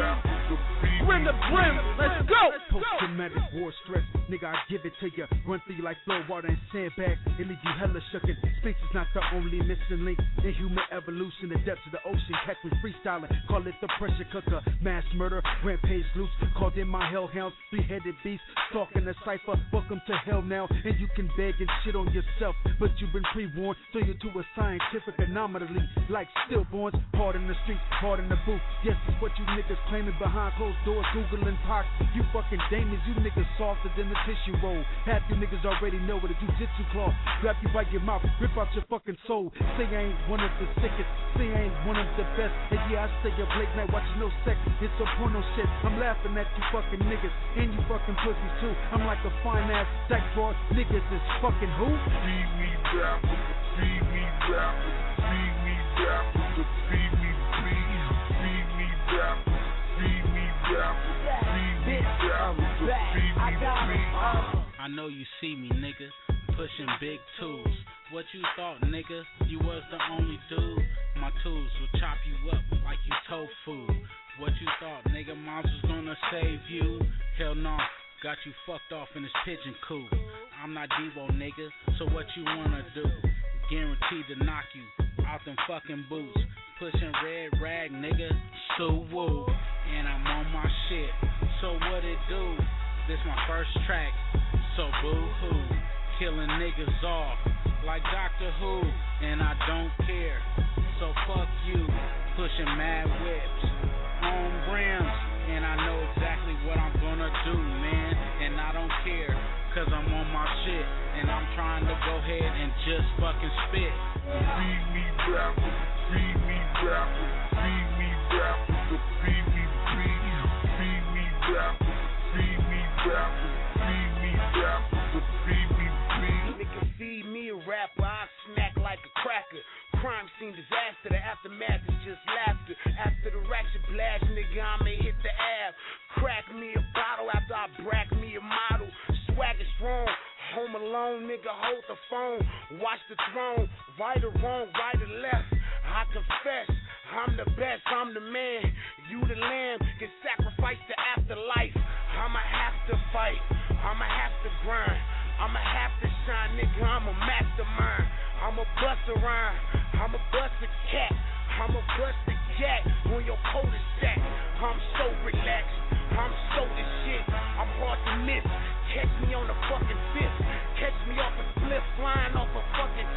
Brim the brim. Let's go. Post-traumatic war stress. Nigga, I give it to you. Run through you like flow water and sandbag. It leave you hella shooken. Space is not the only missing link in human evolution. The depths of the ocean. Catch me freestyling. Call it the pressure cooker. Mass murder. Rampage loose. Called in my hellhounds. Three-headed beast. Stalking the cipher. Welcome to hell now. And you can beg and shit on yourself. But you've been pre-warned. So you're to a scientific anomaly. Like stillborns. Hard in the streets. Hard in the booth. Yes, it's what you niggas claiming behind closed doors. Googling pox. You fucking demons. You niggas softer than the tissue roll. Half you niggas already know what a jujitsu claw. Grab you by your mouth, rip out your fucking soul. Say I ain't one of the sickest, say I ain't one of the best. And yeah, I stay up late night watching no sex. It's some porno shit. I'm laughing at you fucking niggas and you fucking pussies too. I'm like a fine ass sex broad. Niggas is fucking who? See me rapper, see me rapper, see me rapper, see me please, see me rapper, see me rapper, see me rapper, see me please. I know you see me, nigga, pushing big tools. What you thought, nigga? You was the only dude. My tools will chop you up like you tofu. What you thought, nigga? Moms was gonna save you? Hell no, got you fucked off in this pigeon coop. I'm not Devo, nigga, so what you wanna do? Guaranteed to knock you out them fucking boots. Pushing red rag, nigga, so woo. And I'm on my shit, so what it do? This my first track, so boo-hoo. Killing niggas off like Doctor Who, and I don't care, so fuck you. Pushing mad whips on rims, and I know exactly what I'm gonna do, man. And I don't care, cause I'm on my shit, and I'm trying to go ahead and just fucking spit. See me rapper, see me rapper, see me rapper, so see me please, see me rapper, see me rapper, see me rapper, so see me please. Nigga, see me a rapper, I smack like a cracker. Crime scene disaster, the aftermath is just laughter. After the ratchet blast, nigga, I may hit the ab. Crack me a bottle after I brack me a model. Swag is strong, home alone, nigga, hold the phone. Watch the throne, right or wrong, right or left. I confess, I'm the best, I'm the man. You the lamb, get sacrificed to afterlife. I'ma have to fight, I'ma have to grind. I'ma have to shine, nigga, I'm a mastermind. I'ma bust a rhyme, I'ma bust a cat, I'ma bust a cat on your coldest stack. I'm so relaxed, I'm so the shit, I'm hard to miss. Catch me on the fucking fifth, catch me off a cliff, flying off a fucking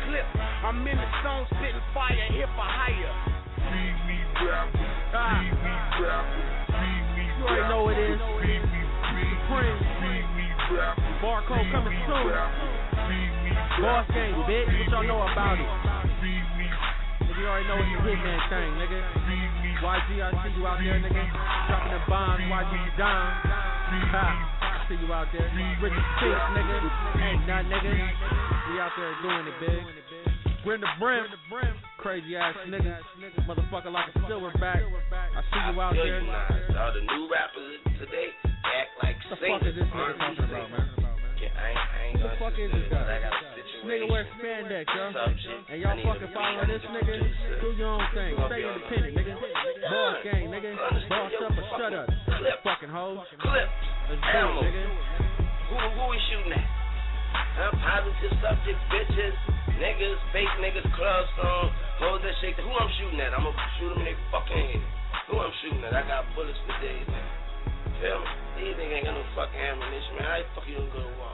clip. I'm in the zone, spitting fire, here for hire. See me rappers, Ah. see me rappers, see me You already know what it is. see me Supreme. see me rappers, Barcode coming see me soon. rappers, see me Boss gang, bitch. What y'all know about it? see me, Nigga, you already know it's the Hitman thing, nigga. see me, Y G, I see you out there, nigga. Dropping the bombs, Y G, you down. Ha. I see you out there. Richard Six, nigga. Ain't nothing, nigga. We out there doing it, big. Brim the brim. Crazy ass nigga. Motherfucker like a silverback. I see you out Tell there. you now, all the new rappers today act like What the singers. fuck is this nigga talking about, man? Yeah, I ain't, I ain't What the gonna fuck is do this it, guy? but I got a This situation. nigga wear spandex, yo. Subject. And y'all I need a fucking following beat, this I need a nigga? producer. Do your own thing. Gonna Stay be on the independent, nigga. Boss gang, nigga. Boss up or shut up. Clip. Fucking hoes. Clip. Let's do it, Animal. nigga. Who, who we shooting at? Huh? Positive subjects, bitches, niggas, fake niggas, club songs, hoes that shake. Who I'm shooting at? I'm gonna shoot them in their fucking head. Who I'm shooting at? I got bullets for days, man. Feel me? These niggas ain't got no fucking ammunition, man. How the fuck you gonna go to war?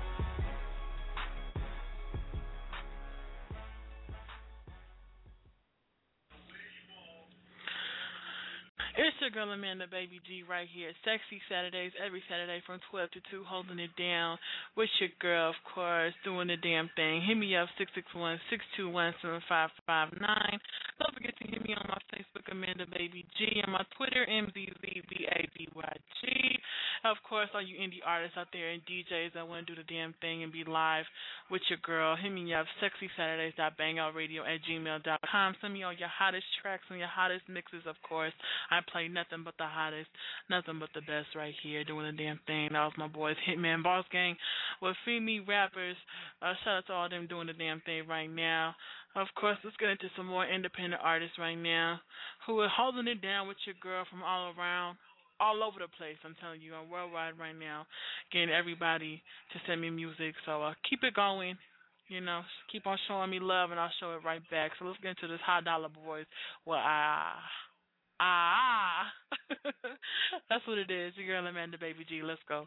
It's your girl Amanda Baby G right here. Sexy Saturdays, every Saturday from twelve to two, holding it down with your girl, of course, doing the damn thing. Hit me up, six six one, six two one, seven five five nine. Don't forget to hit me on my Facebook, Amanda Baby G, and my Twitter, M Z Z B A B Y G. Of course, all you indie artists out there and D Js that want to do the damn thing and be live with your girl, hit me up, sexy saturdays dot banoutradio at gmail dot com. Send me all your hottest tracks and your hottest mixes, of course. I play nothing but the hottest, nothing but the best right here, doing the damn thing. That was my boys, Hitman Boss Gang, with female rappers. Uh, shout out to all of them doing the damn thing right now. Of course, let's get into some more independent artists right now who are holding it down with your girl from all around, all over the place. I'm telling you, I'm worldwide right now, getting everybody to send me music. So uh, keep it going. You know, keep on showing me love, and I'll show it right back. So let's get into this High Dollar Boys. Well, I... Ah, that's what it is. Your girl Amanda Baby G. Let's go.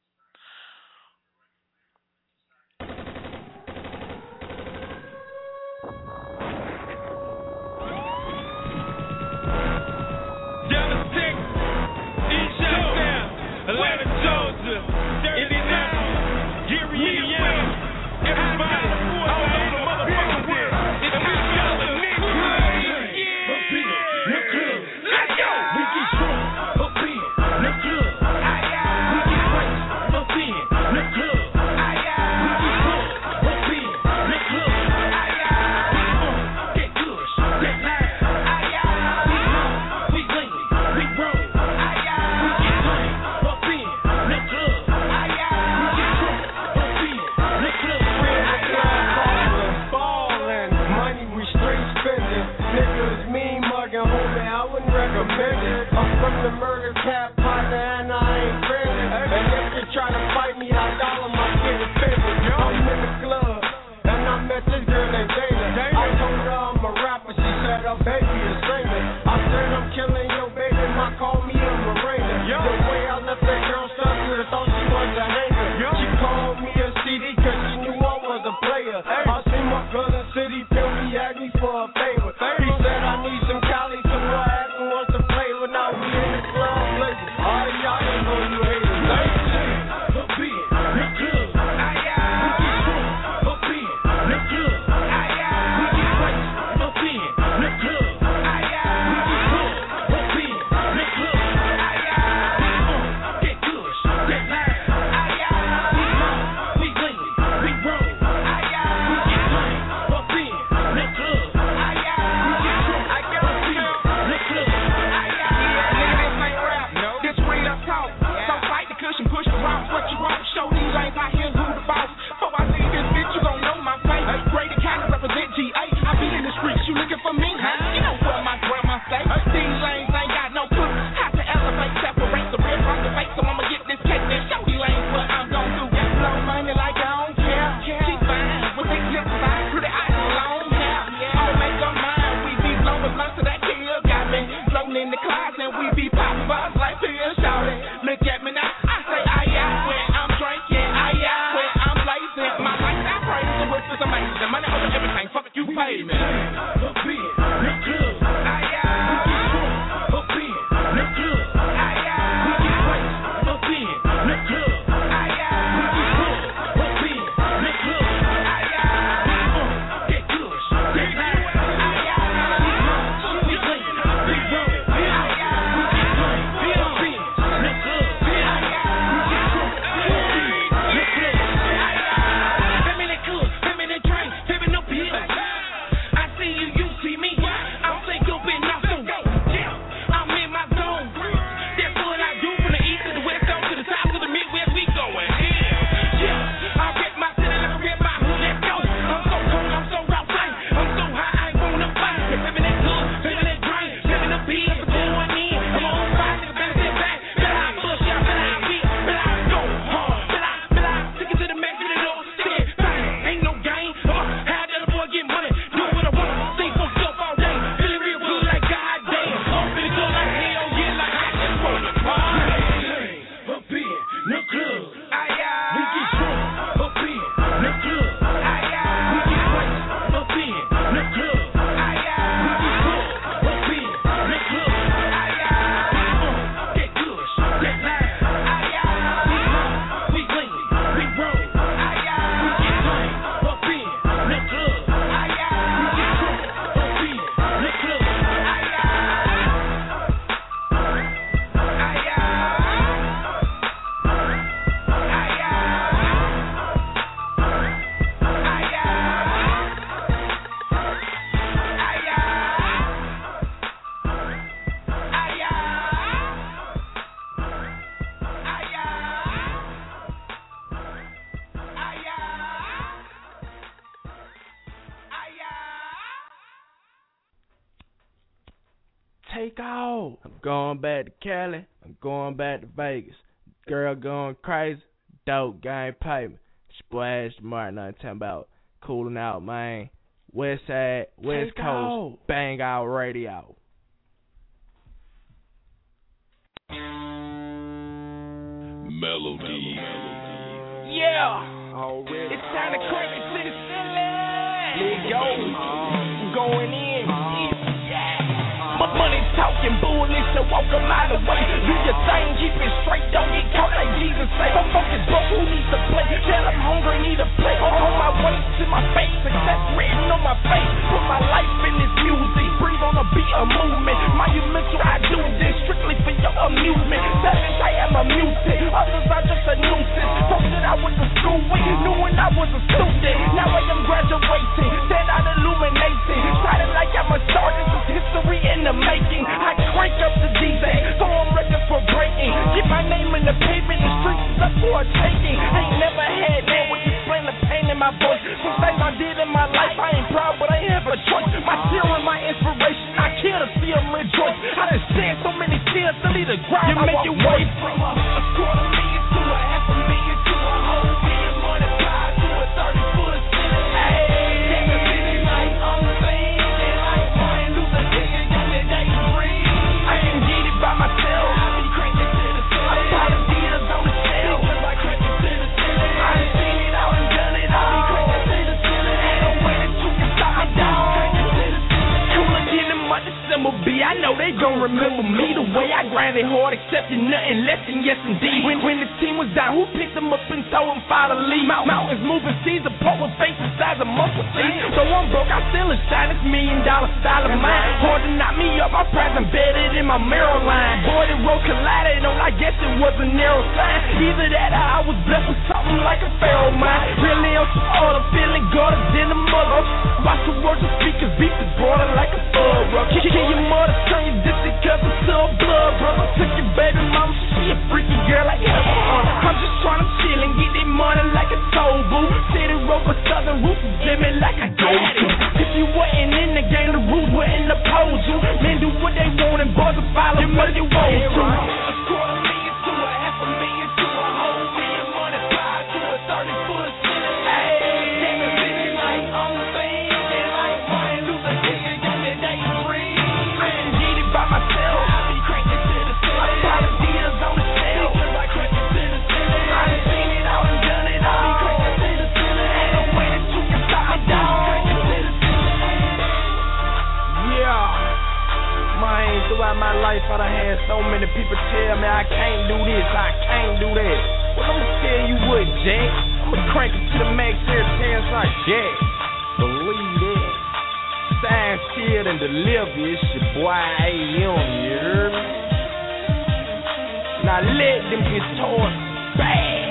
Down the six, East Shutdown, Atlanta, Georgia, Indianapolis, Gary, Indiana, everybody, all over the motherfucking world. It's High Dollar nigga. Let's go. We get drunk up in the club. We get crazy up in the club. We get drunk up in the club. That gush, that line. We home, we lean, we roll. We get drunk up in the club. We get drunk up in the club. Ballin', money we straight spending. Niggas mean mugging, homie, I wouldn't recommend it. I'm from the murder cat partner and I ain't friendly. And if you try to fight me, I dollar my shit offended. I'm in the club and I met this girl named Dana. I told her I'm a rapper, she said her baby is singing. I said I'm killing your baby, my call me a Marina. The way I left that girl stuck, you would've thought she was a hanger. She called me a C D cause she knew I was a player. I seen my cousin City Pill, he asked me for a favor. He said I need some Cali, so I asked him what's the flavor. Now we in the club blazing. All of y'all ain't know you haters. Up in the club. We get drunk up in the club. We get crazy up in the club. We get drunk up in the club. We on that gush, that line. We home, we lean, we roll. We get drunk up in the club. cover everything. Fuck it, you paid me. Up in the club. Aye, aye. We get drunk. Up in the club. Aye, aye. We get crazy. Up in the club. Aye, aye. We get drunk. Up in the club. Aye, aye. We funk. Get good. Get nice. Aye, aye. We clean. We roll. Aye, aye. We get drunk. Up in the club. Aye, aye. We get drunk. Up in the club. Aye, aye. Give me that good. Give me that drink. Give me no pill. I see you, you see me. I'm sick up and I'm so yeah. I'm in my zone. That's what I do from the east to the west, down to the south to the midwest. We going here. Yeah, I rip my city like I rip my hood. Let's go. I'm so cold, I'm so outside. I'm so high, I ain't wanna fight. Give me that good, give me that drink, give me the beat. I'm going in. I'm on fire, nigga, better sit back. Better I push out, better I beat, better I go hard. Better I, better I stick it to the max, get it up, stick it, bang. Ain't no game. Uh, how the other boy get money? Do what I want. Stay fucked up all day. Feeling real good like goddamn. I'm feeling good like hell, yeah, like I just want to party. Up in the club. Aye, aye. We get drunk. Up in the club. Aye, aye. We get crazy. Up in the club. Aye, aye. We get drunk. Up in the club. Aye, aye. We funk. Get good. Get nice. Aye, aye. We funk. We clean. We roll. Aye, aye. We get drunk. Up in the club. Aye, aye. We get drunk. Up in the club. Aye, aye. Aye, Take off. I'm going back to Cali. I'm going back to Vegas. Girl going crazy. Dope game payment. Splash Martin. I'm talking about cooling out, man. West side, West Take Coast, off. Bang Out Radio. Melody. Yeah, Already. it's time to crank it to the ceiling. Here go, I'm going in. Yeah. My money talking bullish, so walk them out of the way. Do your thing, keep it straight, don't get caught like Jesus say. I'm focused, bro, who needs to play? Tell them hungry, need a play. I'm on my way to my face, success written on my face. Put my life in this music, breathe on the beat of movement. Monumental, I do this strictly for your amusement. Savage, I am a mutant, others are just a nuisance. Folks that I went to school with, knew when I was a student. Now I am graduating, stand out illuminating. Shining like I'm a star, this is history in the making. I crank up the D J, so I'm ready for breaking. Get my name in the pavement, the streets is up for a taking. Ain't never had that when you explain the pain in my voice. Some things I did in my life, I ain't proud, but I have a choice. My hero and my inspiration, I kill to see them rejoice. I done shed so many tears to leave the ground. You make it way from a, a quarter million to a half a million to a whole million, money five to a thirty foot ceiling. Hey, take a city like I'm thinking like Martin Luther King, got me daydream. I can get it by myself. I be cranking to the ceiling. I'm probably deals on the shelf, cause I crank it to the ceiling. I done seen it all and done it all. I be cranking to the ceiling. Ain't no way that you can stop me down. Cranking to the ceiling. Cooler than the money symbol B. I know they gon' remember me the way I grinded hard, accepting nothing less than yes indeed. When when the team was down, who picked them up and told them follow lead? Mountains moving seas, apart with faces size of muscle seeds. So I'm broke, I still a shine. It's million dollar style of mine. Hard to knock me up, my prize embedded in my mirror line. Boy, the road collided on, I guess it was a narrow sign. Either that or I was blessed with something like a pharaoh mind. Really on some other feeling guarded than a mother. Watch the words of speakers, beef is broader like a thug. Kill your mother, turn your distant cousin to a blood brother. Took your baby mama, she a freaky girl like hell. I'm just trying to chill and get that money like a toll booth. City road with southern roots, me like I go to. If you wasn't in the game, the rules wouldn't oppose you. Men do what they want and boys will follow what they want to. A quarter million to a half a million to a whole million, money five to a thirty foot ceiling. Hey, take a city like I'm thinking like Martin Luther King, got me daydream. I can get it by myself. I be cranking to the ceiling. I'm probably deals on the shelf, cause I crank it to the ceiling. I done seen it all and done it all. I be cranking to the ceiling. Ain't no way that you can stop me down. So many people tell me I can't do this, I can't do that. Well, I'ma tell you what, Jack. I'ma crank it to the max every time it's like Jack. Believe that. Sign, shield, and deliver. It's your boy A M, you heard me? Now let them get towards bad.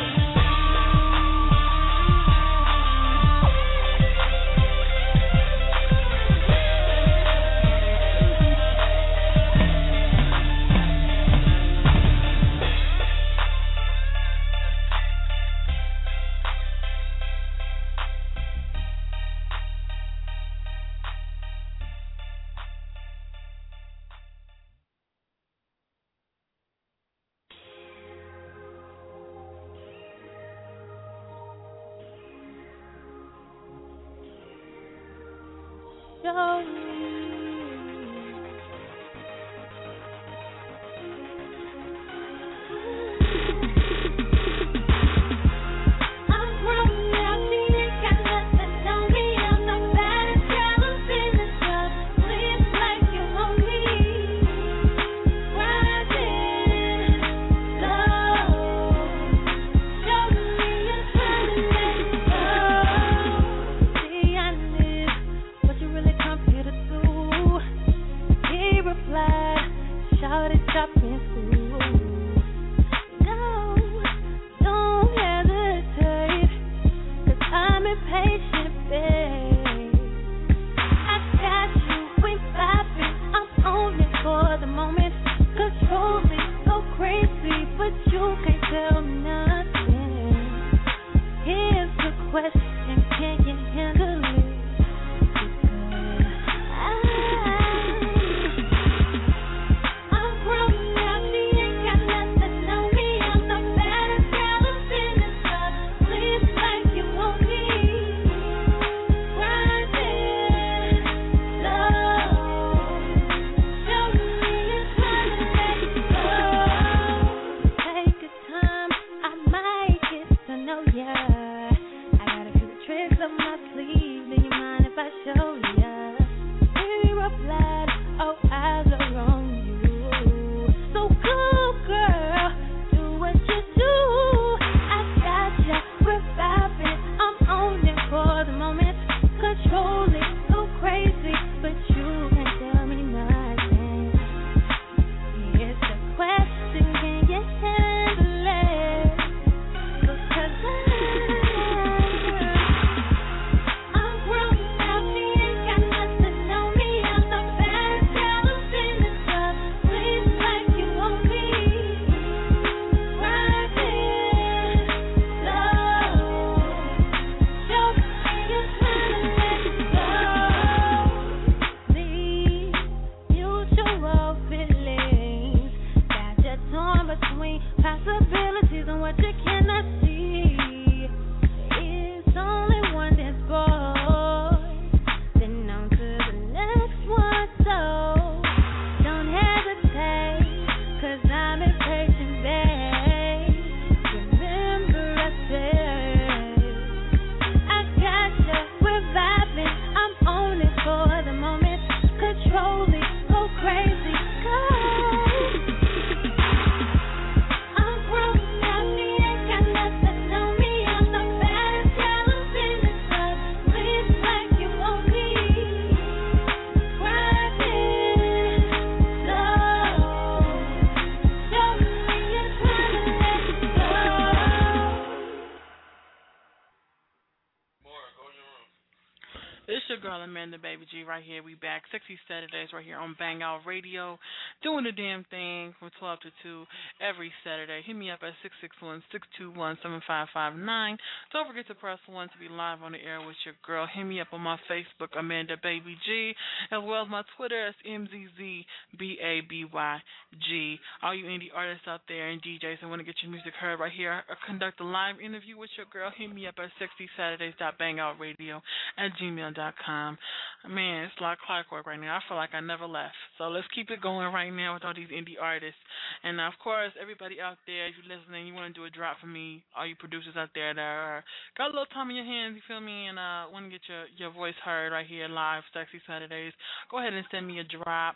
Amanda Baby G right here. We back sixty Saturdays right here on Bang Out Radio, doing the damn thing from twelve to two every Saturday. Hit me up at six six one, six two one, seven five five nine. Don't forget to press one to be live on the air with your girl. Hit me up on my Facebook, Amanda Baby G, as well as my Twitter, it's M Z Z B A B Y G. All you indie artists out there and D Js that want to get your music heard right here or conduct a live interview with your girl, hit me up at sixty saturdays dot bang out radio at gmail dot com. Man, it's like clockwork right now. I feel like I never left. So let's keep it going right now with all these indie artists. And, of course, everybody out there, if you're listening, you want to do a drop for me, all you producers out there that are, got a little time in your hands, you feel me, and uh, want to get your, your voice heard right here live, Sexy Saturdays, go ahead and send me a drop.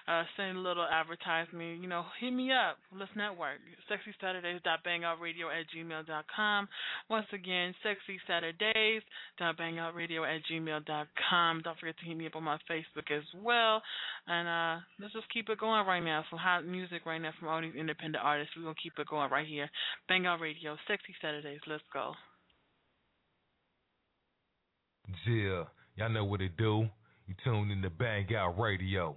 uh, send a little advertisement, you know, hit me up. Let's network. sexy saturdays dot bang out radio at gmail dot com. Once again, sexy saturdays dot bang out radio at gmail dot com. Don't forget to hit me up on my Facebook as well. And uh, let's just keep it going right now. Some hot music right now from all these independent artists. We're going to keep it going right here. Bang Out Radio, Sexy Saturdays. Let's go. Yeah, y'all know what it do. You tuned in to Bang Out Radio.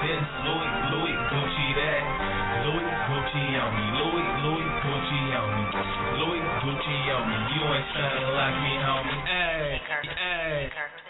Louis, Gucci on me. Louis, Louis, Gucci on me. tryna lock me, homie. Hey, hey.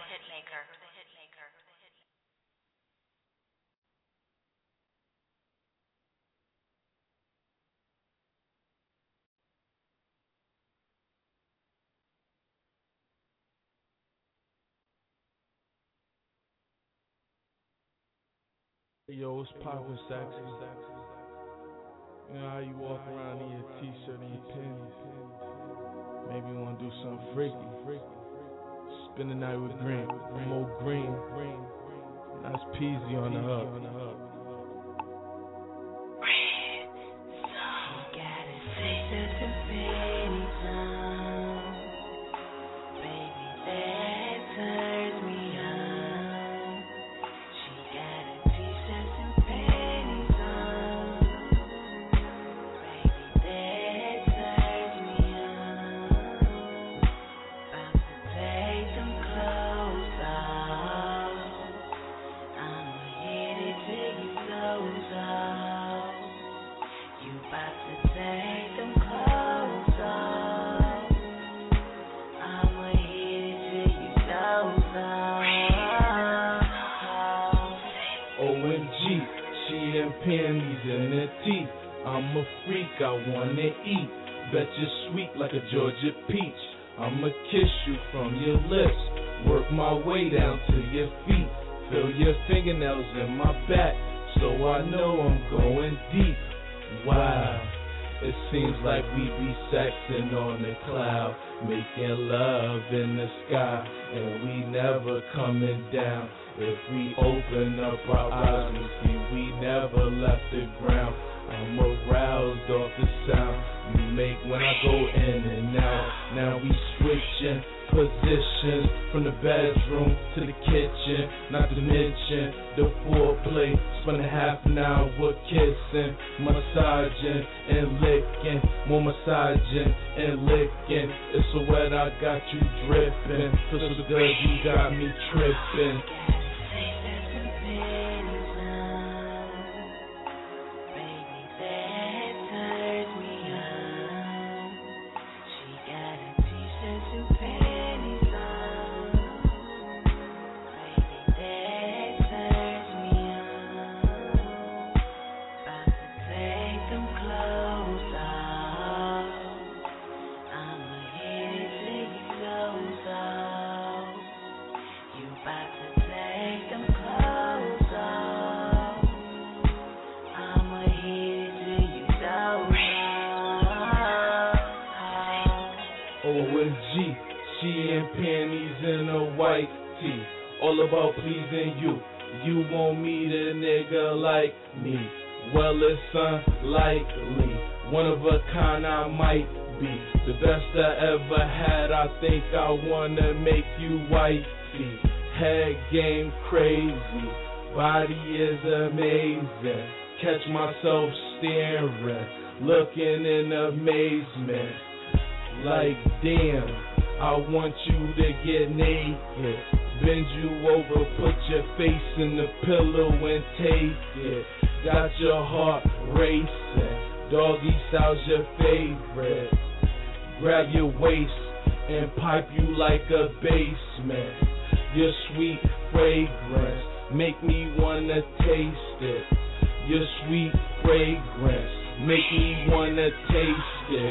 Yo, it's poppin' sexy. You know how you walk around in your t-shirt and your panties. Maybe you wanna do something freaky. Spend the night with Green, Mo Green. That's Peasy on the hub. Panties in her teeth. I'm a freak, I wanna eat. Bet you're sweet like a Georgia peach. I'ma kiss you from your lips, work my way down to your feet. Feel your fingernails in my back, so I know I'm going deep. Wow, it seems like we be sexing on the cloud, making love in the sky, and we never coming down. If we open up our eyes, we see we never left the ground. I'm aroused off the sound you make when I go in and out. Now we switching positions from the bedroom to the kitchen. Not to mention the foreplay. Spend a half an hour kissing, massaging and licking. More massaging and licking. It's so wet I got you dripping. Feel so good you got me tripping. All about pleasing you. You want me to nigga like me. Well, it's unlikely. One of a kind I might be. The best I ever had. I think I wanna make you wifey. Head game crazy. Body is amazing. Catch myself staring. Looking in amazement. Like damn, I want you to get naked. Bend you over, put your face in the pillow and take it. Got your heart racing, doggy style's your favorite. Grab your waist and pipe you like a basement. Your sweet fragrance make me wanna taste it. Your sweet fragrance make me wanna taste it.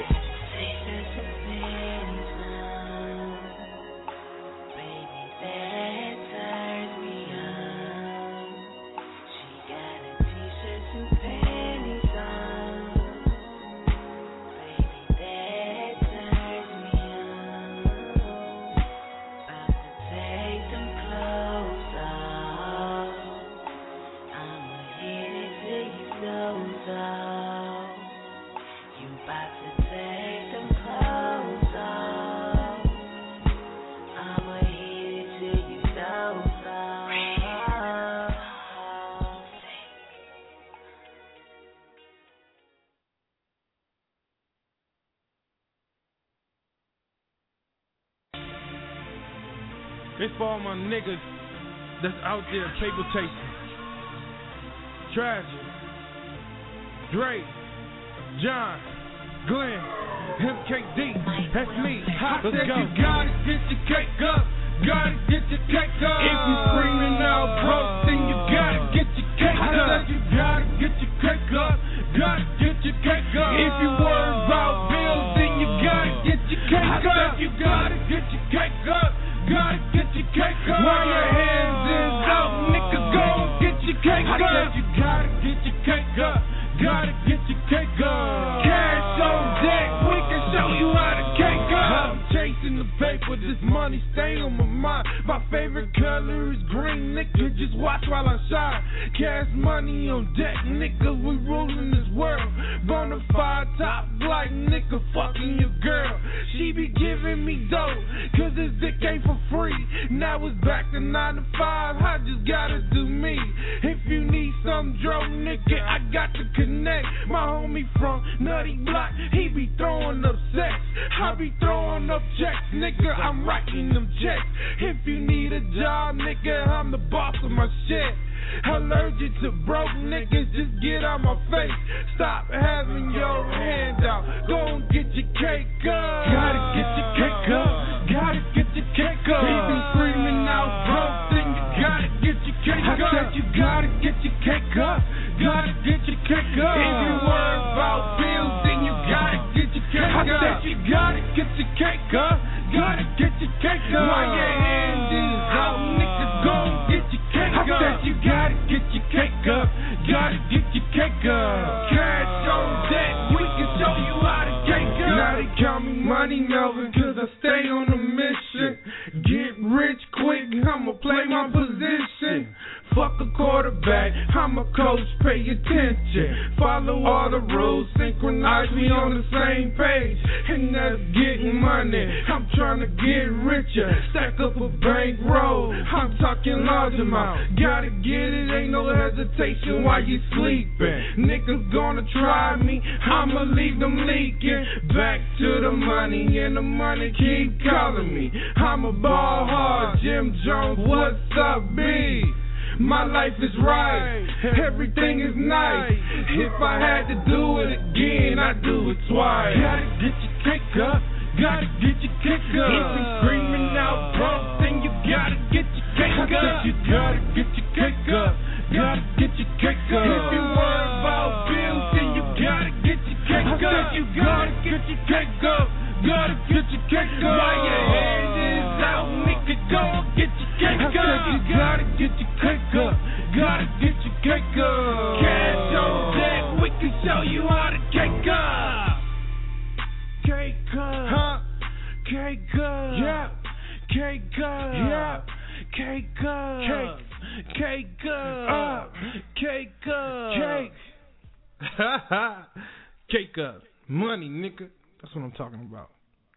It's for all my niggas that's out there paper chasing. Tragic, Drake, John, Glenn, M K D, that's me. I Let's said go. You gotta get your cake up. Gotta get your cake up. If you screaming out broke, then you gotta get your cake up. I said you gotta get your cake up. Gotta get your cake up. If you worried about bills, then you gotta get your cake up. I said you gotta get your cake up. Gotta get your cake up. While your hands is out, nigga, go and get your cake up. I said you gotta get your cake up. Gotta get your cake up. Cash on deck, we can show you how to cake up. I'm chasing the paper, this money stay on my mind. My favorite color is green, nigga, just watch while I shine. Cash money on deck, nigga, we ruling this world. Bonafide top like nigga, fucking your girl. She be giving me dope, cause this dick ain't for free. Now it's back to nine to five, I just gotta do me. If you need some dope, nigga, I got the connect. My homie from Nutty Block, he be throwing up sex. I be throwing up checks, nigga, I'm writing them checks. If you need a job, nigga, I'm the boss of my shit. Allergic to broke niggas, just get out my face. Stop having your hand out, go and get your cake up. Gotta get your cake up, gotta get your cake up. He be screaming out broke, then you gotta get your cake up. I said you gotta get your cake up, gotta get your cake up. If you worry about bills, then you gotta get your cake up. I said you gotta get your cake up, gotta get your cake up. While your hand is out, nigga, go and get your cake up. I said you gotta get your cake up, gotta get your cake up. Cash on deck, we can show you how to cake up. Now they call me Money Melvin, cause I stay on a mission. Get rich quick, I'ma play my position. Fuck a quarterback, I'm a coach, pay attention. Follow all the rules, synchronize me on the same page. And that's getting money, I'm trying to get richer. Stack up a bankroll, I'm talking large amount. Gotta get it, ain't no hesitation while you sleeping. Niggas gonna try me, I'ma leave them leaking. Back to the money, and the money keep calling me. I'm a ball hard, Jim Jones, what's up, B? My life is right, everything is nice. If I had to do it again, I'd do it twice. Gotta get your cake up, gotta get your cake up. If you screaming out broke, then you gotta get your cake up. I said you gotta get your cake up, gotta get your cake up. If you worry about bills, then you gotta get your cake up. I said you gotta get your cake up, gotta get your cake up. While your hand is out, nigga, go and get your cake up. I said you gotta get your cake up, gotta get your cake up. Cash on deck, we can show you how to cake up. Cake up, huh? Cake up, yeah. Cake up, yeah. Cake up, cake, cake up, cake up, cake. Cake up, money, nigga. That's what I'm talking about.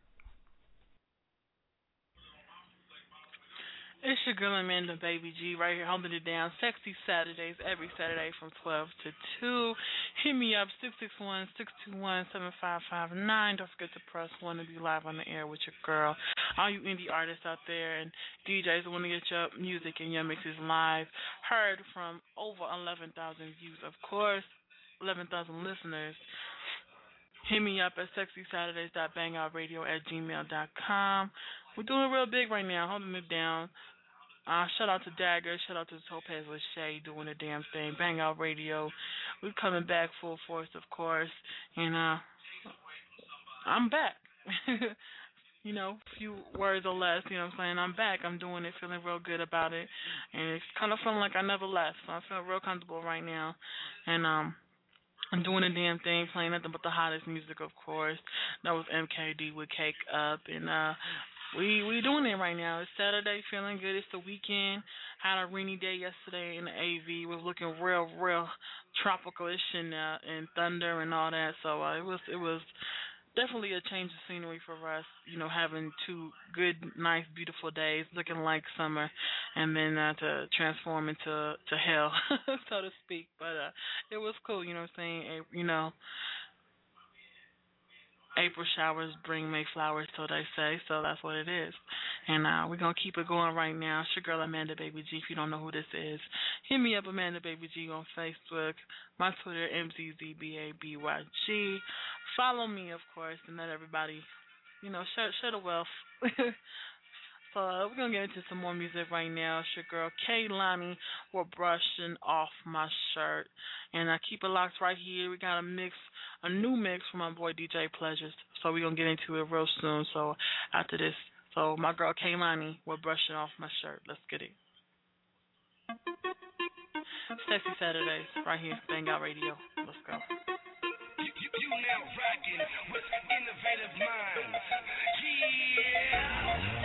It's your girl Amanda Baby G right here holding it down. Sexy Saturdays every Saturday from twelve to two. Hit me up six six one, six two one, seven five five nine. Don't forget to press one to be live on the air with your girl. All you indie artists out there and D Js who want to get your music and your mixes live. Heard from over eleven thousand views, of course, eleven thousand listeners. Hit me up at sexy saturdays dot bang out radio at gmail dot com. We're doing real big right now, holding it down. Uh, shout out to Dagger, shout out to Topaz Lachey doing the damn thing. Bang Out Radio. We're coming back full force, of course. And uh, I'm back. You know, few words or less, you know what I'm saying? I'm back. I'm doing it, feeling real good about it. And it's kind of feeling like I never left. So I feel real comfortable right now. And, um, I'm doing a damn thing, playing nothing but the hottest music, of course. That was M K D with Cake Up, and uh, we we doing it right now. It's Saturday, feeling good. It's the weekend. Had a rainy day yesterday in the A V. Was looking real, real tropical-ish and uh, and thunder and all that. So uh, it was it was definitely a change of scenery for us. You know, having two good, nice, beautiful days, looking like summer, and then uh, to transform into to hell, so to speak. But uh, it was cool. You know what I'm saying? It, you know. April showers bring May flowers, so they say. So that's what it is. And uh, we're going to keep it going right now. It's your girl, Amanda Baby G. If you don't know who this is, hit me up, Amanda Baby G, on Facebook. My Twitter, M Z Z B A B Y G. Follow me, of course, and let everybody, you know, share, share the wealth. So uh, we're going to get into some more music right now. It's your girl, Kaylani. We're brushing off my shirt. And I keep it locked right here. We got a mix, a new mix from my boy D J Pleasures. So we're going to get into it real soon. So after this, so my girl, Kaylani, we're brushing off my shirt. Let's get it. Sexy Saturdays, right here, Bang Out Radio. Let's go. You, you, you now rocking with innovative minds. Yeah.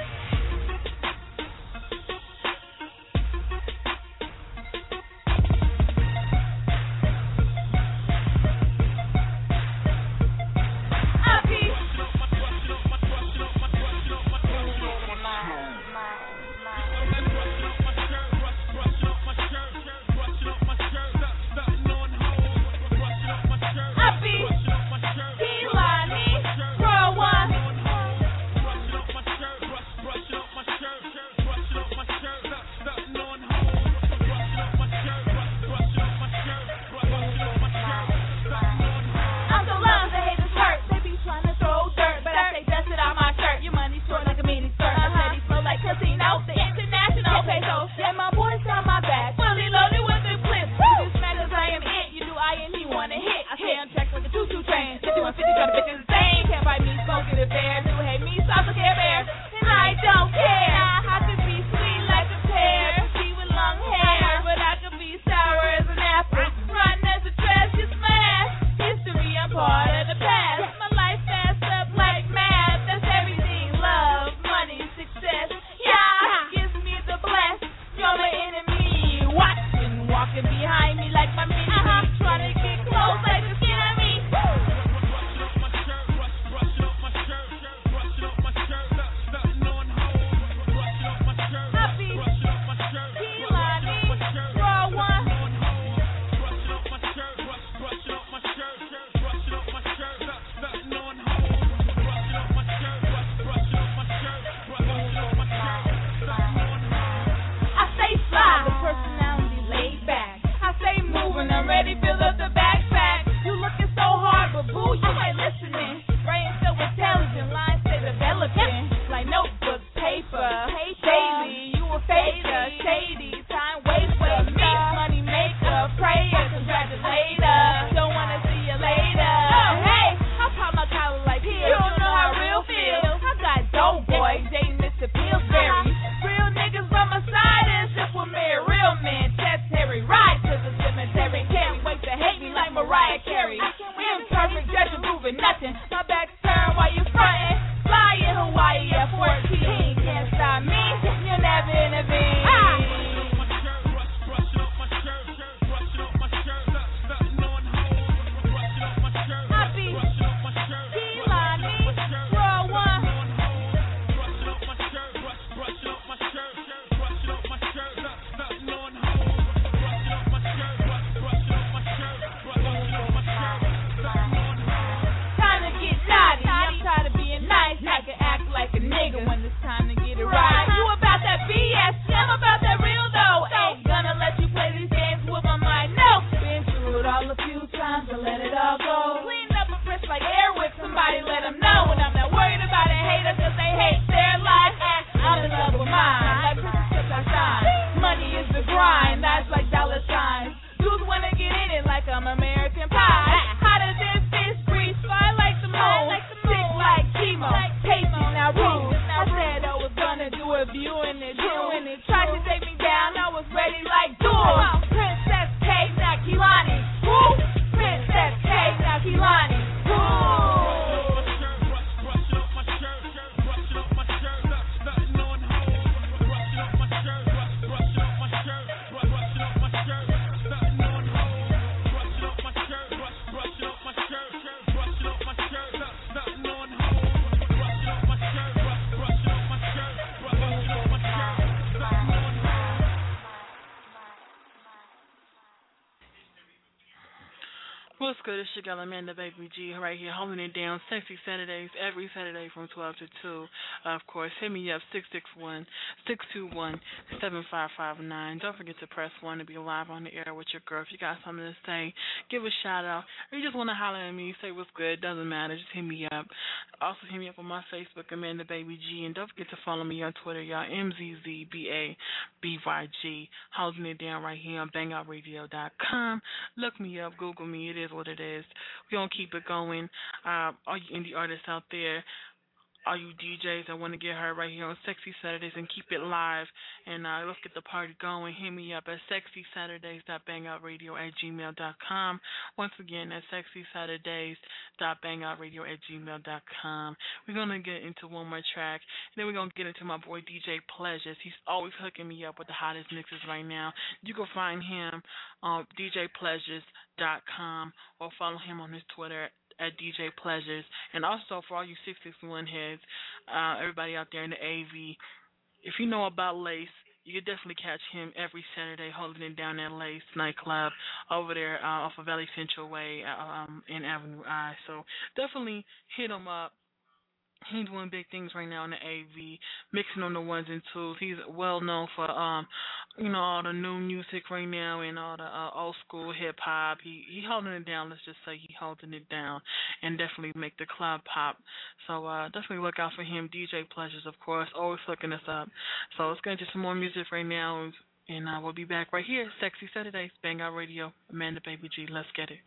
What's good? It's your girl Amanda Baby G right here, holding it down. Sexy Saturdays every Saturday from twelve to two. Uh, of course, hit me up six six one, six two one, seven five five nine. Don't forget to press one to be live on the air with your girl. If you got something to say, give a shout out, or you just want to holler at me, say what's good. Doesn't matter. Just hit me up. Also hit me up on my Facebook, Amanda Baby G, and don't forget to follow me on Twitter, y'all. M Z Z B A B Y G. Holding it down right here on bang out radio dot com. Look me up, Google me. It is what it is. We're going to keep it going. Uh, all you indie artists out there, all you D Js that want to get heard right here on Sexy Saturdays and keep it live, and uh, let's get the party going. Hit me up at sexy saturdays dot bang out radio at gmail dot com. Once again, at sexy saturdays dot bang out radio at gmail dot com. We're going to get into one more track, and then we're going to get into my boy D J Pleasures. He's always hooking me up with the hottest mixes right now. You can find him on d j pleasures dot com or follow him on his Twitter at D J Pleasures. And also for all you six six one heads, uh, everybody out there in the A V, if you know about Lace, you can definitely catch him every Saturday holding it down at Lace nightclub over there uh, off of Valley Central Way um, in Avenue I. So definitely hit him up. He's doing big things right now in the A V, mixing on the ones and twos. He's well known for, um, you know, all the new music right now and all the uh, old school hip hop. He he holding it down. Let's just say he holding it down, and definitely make the club pop. So uh, definitely look out for him. D J Pleasures, of course, always hooking us up. So let's get into some more music right now, and uh, we'll be back right here. Sexy Saturdays, Bang Out Radio, Amanda Baby G. Let's get it.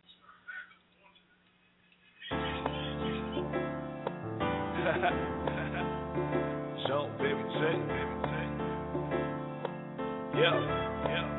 Jump, baby, check. Yeah, yeah.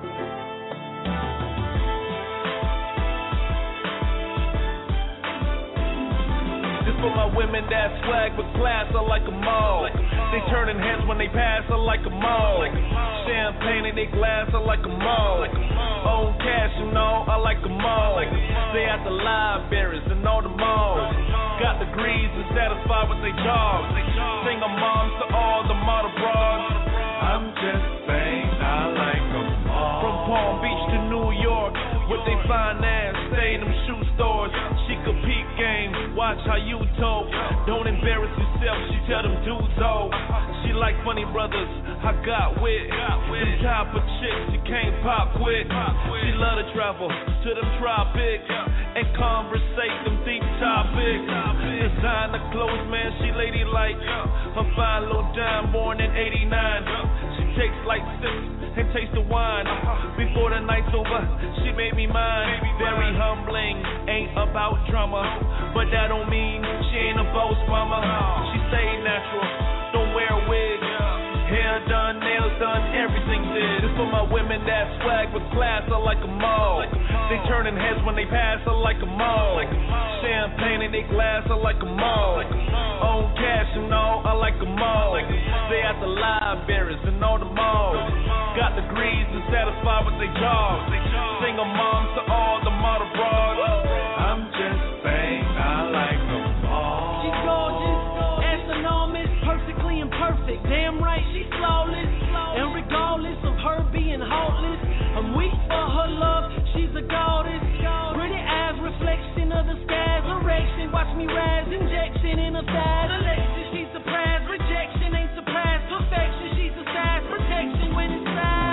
This for my women that swag with class, I like them all. They turning heads when they pass, I like them all. Champagne in their glass, I like them all. Own cash, you know, I like them all. They at the libraries and all the malls. Got degrees and satisfied with their jobs. Single moms to all the model bras. I'm just saying I like them all. From Palm Beach to New York, with they fine ass, stay in them shoe stores. She could peep game, watch how you talk. Don't embarrass yourself, she tell them dudes oh. She like funny brothers, I got wit. Them type of chicks you can't pop with. She love to travel to them tropics and conversate them deep topics. Designer clothes, man, she ladylike. Her fine little dime, born in eighty-nine. She takes like sips and tastes the wine. Before the night's over, she made me mine. Very humbling, ain't about drama, but that don't mean she ain't a boss mama. She stay natural, don't wear a wig. Hair done, nails done, everything did. This for my women that swag with class, I like them all. They turning heads when they pass, I like them all. Champagne in their glass, I like them all. Own cash, you know, I like them all. They at the libraries and all the malls. Got degrees and satisfied with their jobs. Single moms to all the model bras. I'm just saying I like them all. She's gorgeous, astronomical, perfectly imperfect. Damn right, she's flawless. And regardless of her being heartless, I'm weak for her love, she's a goddess. Pretty eyes, reflection of the skies, erection. Watch me rise, injection in her side. Election, she's surprised, rejection ain't surprise. Perfection, she's a size, protection when it's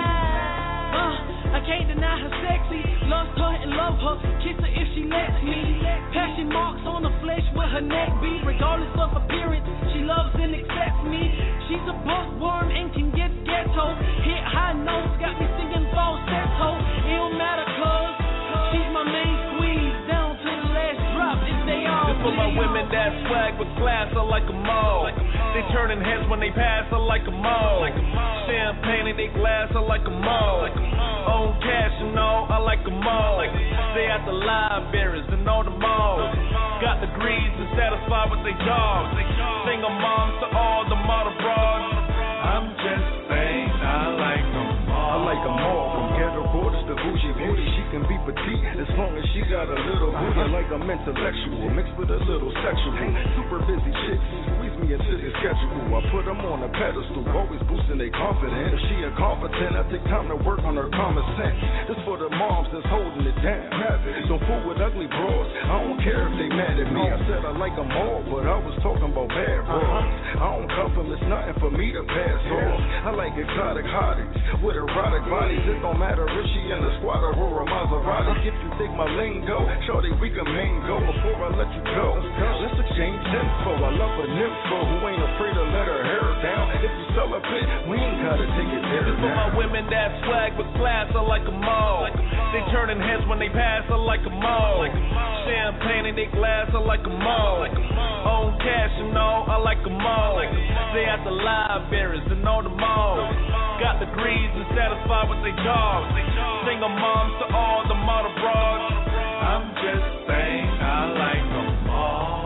size. Uh, I can't deny her sexy, lust her and love her, kiss her if she lets me. Passion marks on her flesh where her neck be. Regardless of appearance, she loves and accepts me. She's a bookworm and can get ghetto. Hit high notes, got me singing falsetto. It don't matter cause she's my main squeeze. Down to the last drop if they all. This for my women that swag with class, I like them all. They turning heads when they pass, I like them all. Champagne in their glass, I like them all. Own cash, you know, I like them all. They at the libraries and all the malls. Got degrees and satisfied with their jobs. Single moms to all the model bras. I'm just saying I like them all. I like them all, from ghetto borders to bougie beauty. She can be petite as long as she got a little booty. I like I'm intellectual, mixed with a little sexual. Super busy chicks, squeeze me me into the schedule. I put them on a pedestal, always boosting their confidence. If she incompetent, I take time to work on her common sense. This for the moms that's holding it down. Don't fool with ugly bros, I don't care if they mad at me. I said I like them all, but I was talking about bad bros. I don't cuff them, it's nothing for me to pass off. I like exotic hotties with erotic bodies. It don't matter if she in the squad or a Maserati. If you think my lingo, shorty, we can mingle. Before I let you go, let's exchange info. I love a nympho who ain't afraid to let her hair down. If you celebrate, we ain't gotta take it there. This for my women that swag with class, I like them all. They turning heads when they pass, I like them all. Champagne in their glass, I like them all. Own cash and all, I like them all. They at the libraries and on the mall. Got degrees and satisfied with their jobs. Single moms to all the model broads. I'm just saying I like them all.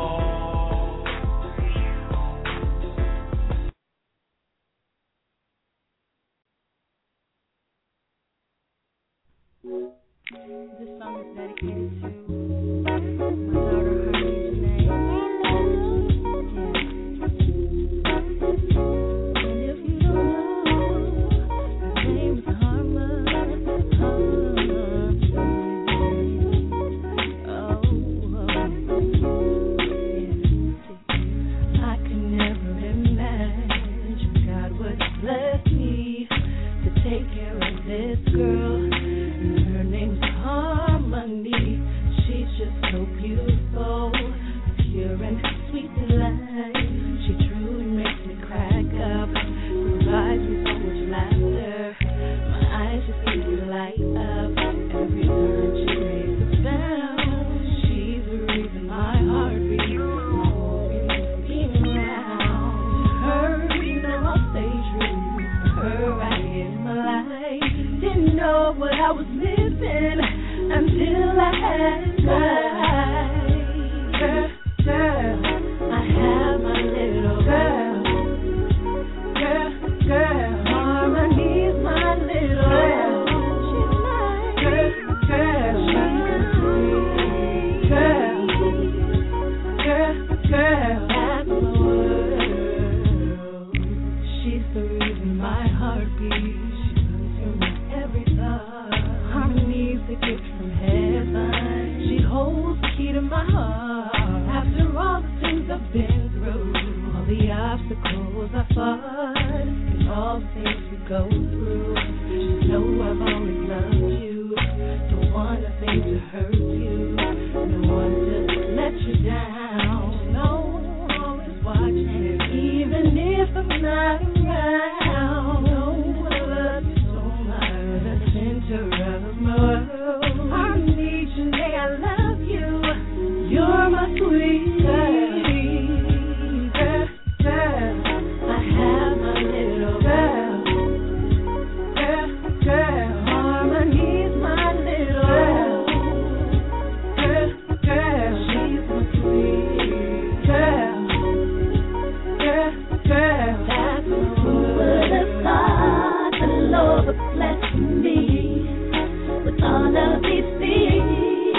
This song is dedicated to my daughter, her name Janae. And if you don't know, her name is Harmon. Harmon. Oh, yeah. I could never imagine God would bless me to take care of this girl. Her name's Harmony. She's just so beautiful, pure and sweet delight. She truly makes me crack up, provides me so much laughter. My eyes just seem to light up every time she makes a sound. She's the reason my heart beats, my whole being around. Her, you know I'll stay true. Her right in my life. Didn't know what I was missing until I had her. Girl, girl, I have my little girl. Girl, girl, Harmony's my little girl. She's mine. Girl, girl, she's sweet. Girl, girl, girl, that's my world. She's the reason my heart beats. Every thought, Harmony's a gift from heaven. She holds the key to my heart. After all the things I've been through, all the obstacles I fought, and all the things we go through, just know I've always loved you. Don't want a thing to hurt you, don't want to let you down. No, I'm always watching, even if I'm not around. No, I love you so much, the center of my world. Harmony, Janae, I love you. You're my sweet girl, girl. I have my little girl, girl, girl. Harmony's my little girl, girl, girl. She's my sweet girl, girl, girl. That's my who would have thought the Lord would bless me with all of these things?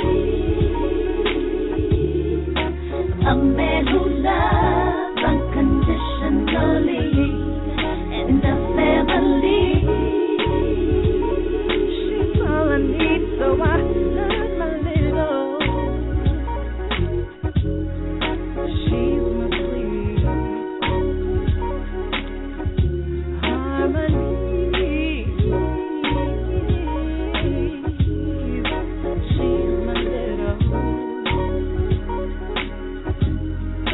A man who loves unconditionally and a family. She's all I need, so I love my little. She's my sweet Harmony. She's my little.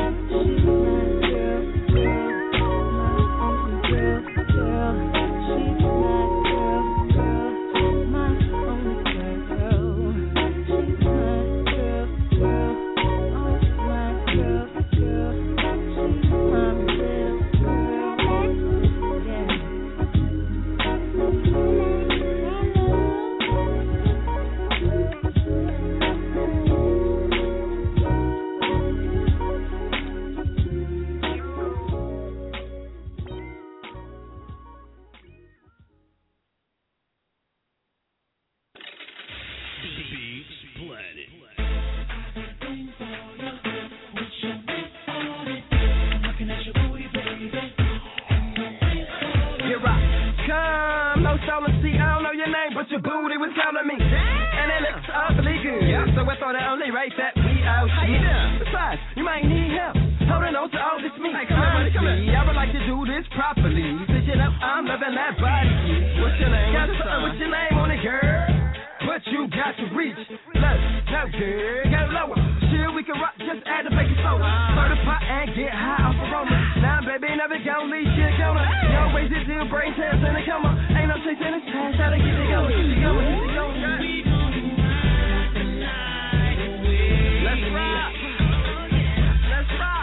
me right that we out. How you doing? Besides, you might need help holding on to all this meat. Hey, come on, come on. I would like to do this properly. Pick it up, I'm loving that body. What's your name? Got something with your name on it, girl. But you got to reach. Look, no girl, go lower. Sure, we can rock, just add the baking soda. Start the pot and get high off aroma. Now, baby, never gon' leave shit going. Yo, raise it till brain cells in the coma. Ain't no chasing this past, how to get it going, get it going, get it going. Let's rock. Let's rock.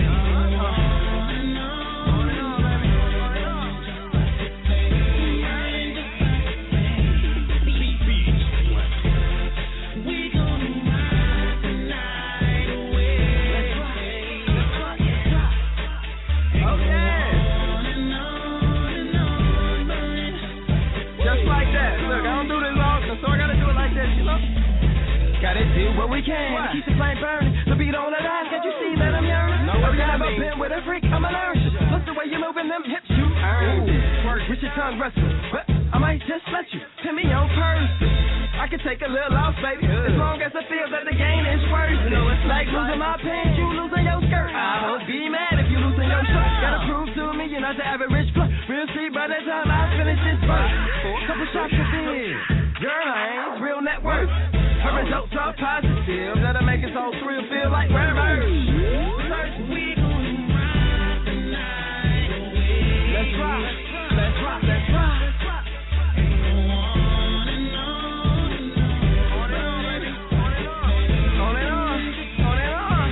Gotta do what we can to keep the flame burning. The beat on the line, can't you see that I'm yearning? No, I've never been with a freak, I'm allergic. Look the way you moving them hips, you earn it. Work with your tongue wrestle, but I might just let you pin me on person. I can take a little off, baby, as long as I feel that the gain is worth it. You know, it's like losing my pants, you losing your skirt. I won't be mad if you losing your shirt. Gotta prove to me you're not the average plus. We'll see by the time I finish this verse. For a couple shots of this, girl, I ain't real net worth. Her results are positive, that'll make us all thrill, feel like we're birds. We gon' ride the night away. Let's rock, let's rock, let's rock. On and on and on, on and on, baby, on and on, on and on, on and on.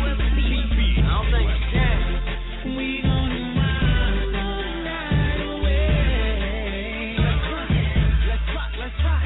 I don't think you can. We gon' ride the night away. Let's rock, let's rock, let's rock.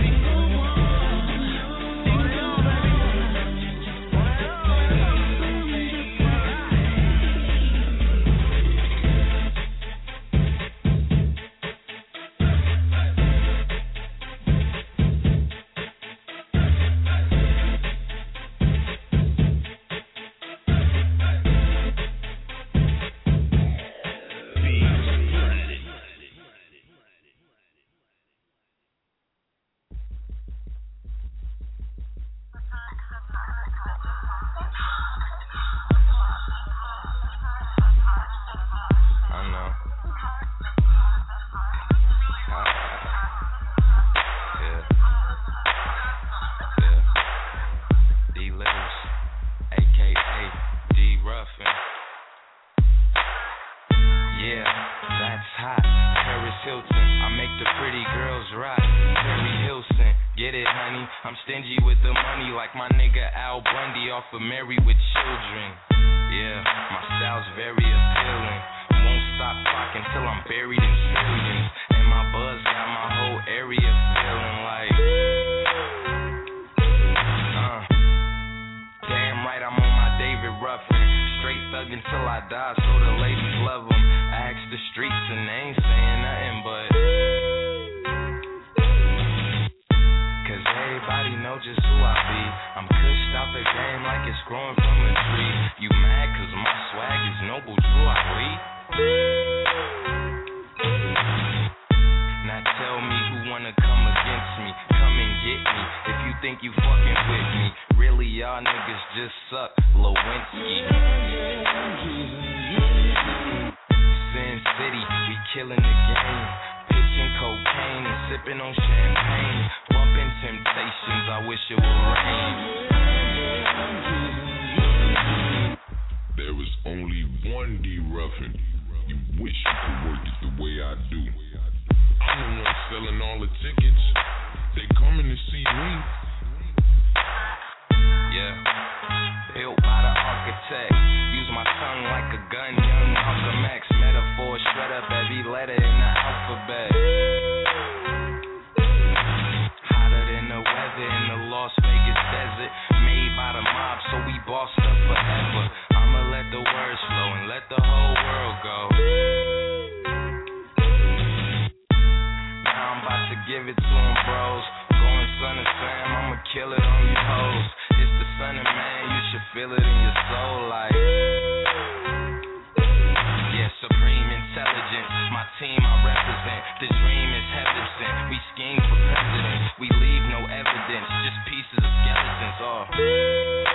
We leave no evidence, just pieces of skeletons. Oh.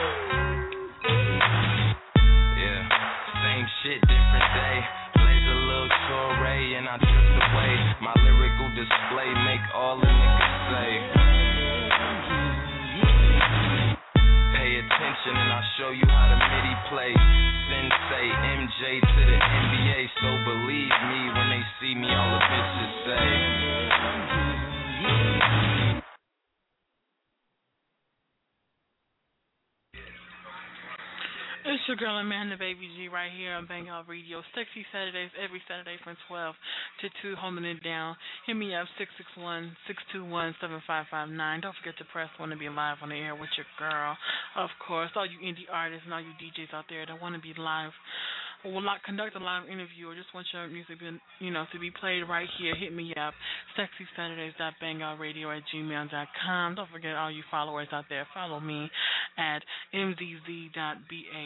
attention and I'll show you how to MIDI play. Sensei, M J to the N B A, so believe me when they see me, all the bitches say. It's your girl Amanda Baby G right here on Bang Out Radio. Sexy Saturdays every Saturday from twelve to two, holding it down. Hit me up, six six one, six two one, seven five five nine. Don't forget to press one to be live on the air with your girl. Of course, all you indie artists and all you D Js out there that want to be live or will not conduct a live interview or just want your music been, you know, to be played right here, hit me up, sexy saturdays dot bangout radio at gmail dot com. Don't forget all you followers out there, follow me at m z z dot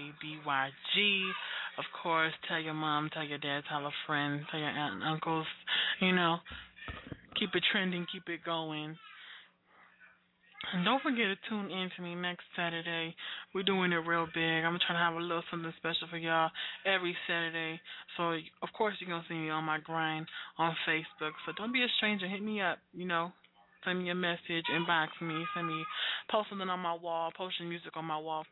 babyg. Of course, tell your mom, tell your dad, tell a friend, tell your aunt and uncles, you know, keep it trending, keep it going. And don't forget to tune in to me next Saturday. We're doing it real big. I'm trying to have a little something special for y'all every Saturday. So, of course, you're going to see me on my grind on Facebook. So don't be a stranger. Hit me up, you know. Send me a message, inbox me, send me, post something on my wall, post your music on my wall.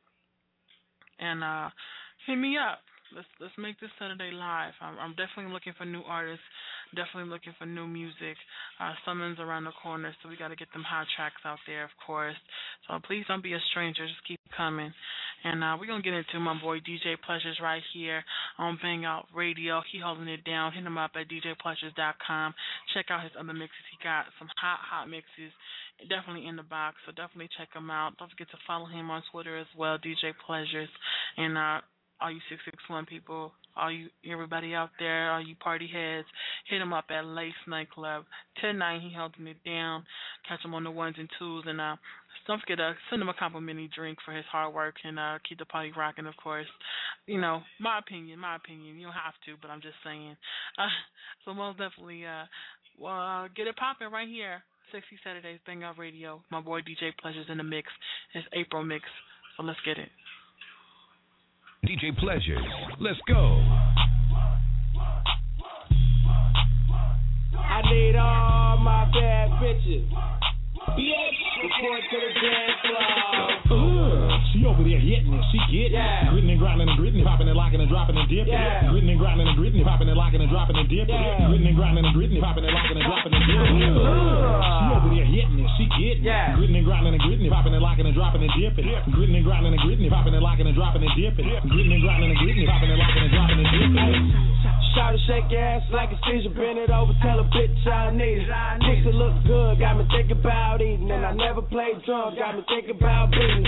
And uh, hit me up. Let's let's make this Saturday live. I'm, I'm definitely looking for new artists, definitely looking for new music. Uh, summer's around the corner, so we got to get them hot tracks out there, of course. So please don't be a stranger. Just keep coming. And uh, we're going to get into my boy D J Pleasures right here on Bang Out Radio. He holding it down. Hit him up at d j pleasures dot com. Check out his other mixes. He got some hot, hot mixes definitely in the box, so definitely check him out. Don't forget to follow him on Twitter as well, D J Pleasures. And uh, all you six six one people, all you everybody out there, all you party heads, hit him up at Lace Nightclub. Tonight he holding it down. Catch him on the ones and twos. And uh, don't forget to send him a complimentary drink for his hard work and uh, keep the party rocking, of course. You know, my opinion, my opinion. You don't have to, but I'm just saying. Uh, so most definitely, uh, well, uh, get it popping right here. Sexy Saturdays, Bang Out Radio. My boy D J Pleasures in the mix. It's April mix. So let's get it. D J Pleasures, let's go. I need all my bad bitches. Bitch, report to the dance floor. She over there hitting it, she getting yeah. it. Gritting and grinding and gritting, popping and locking and dropping and dipping. Yeah. Gritting and grinding and gritting, popping and locking and dropping and dipping. Yeah. Gritting and grinding and gritting, popping and locking and dropping and dipping. She over there hitting it, she getting yeah. it. Gritting and grinding and gritting, popping and locking and dropping and dipping. Gritting and grinding and gritting, popping and locking and dropping and dipping. Gritting and grinding and gritting, popping and locking and dropping and dipping. Shout to shake your ass like a seizure, bend it over, tell a bitch I need it. Pussy look good, got me thinking about eating, and I never played drunk, got me thinking about beating.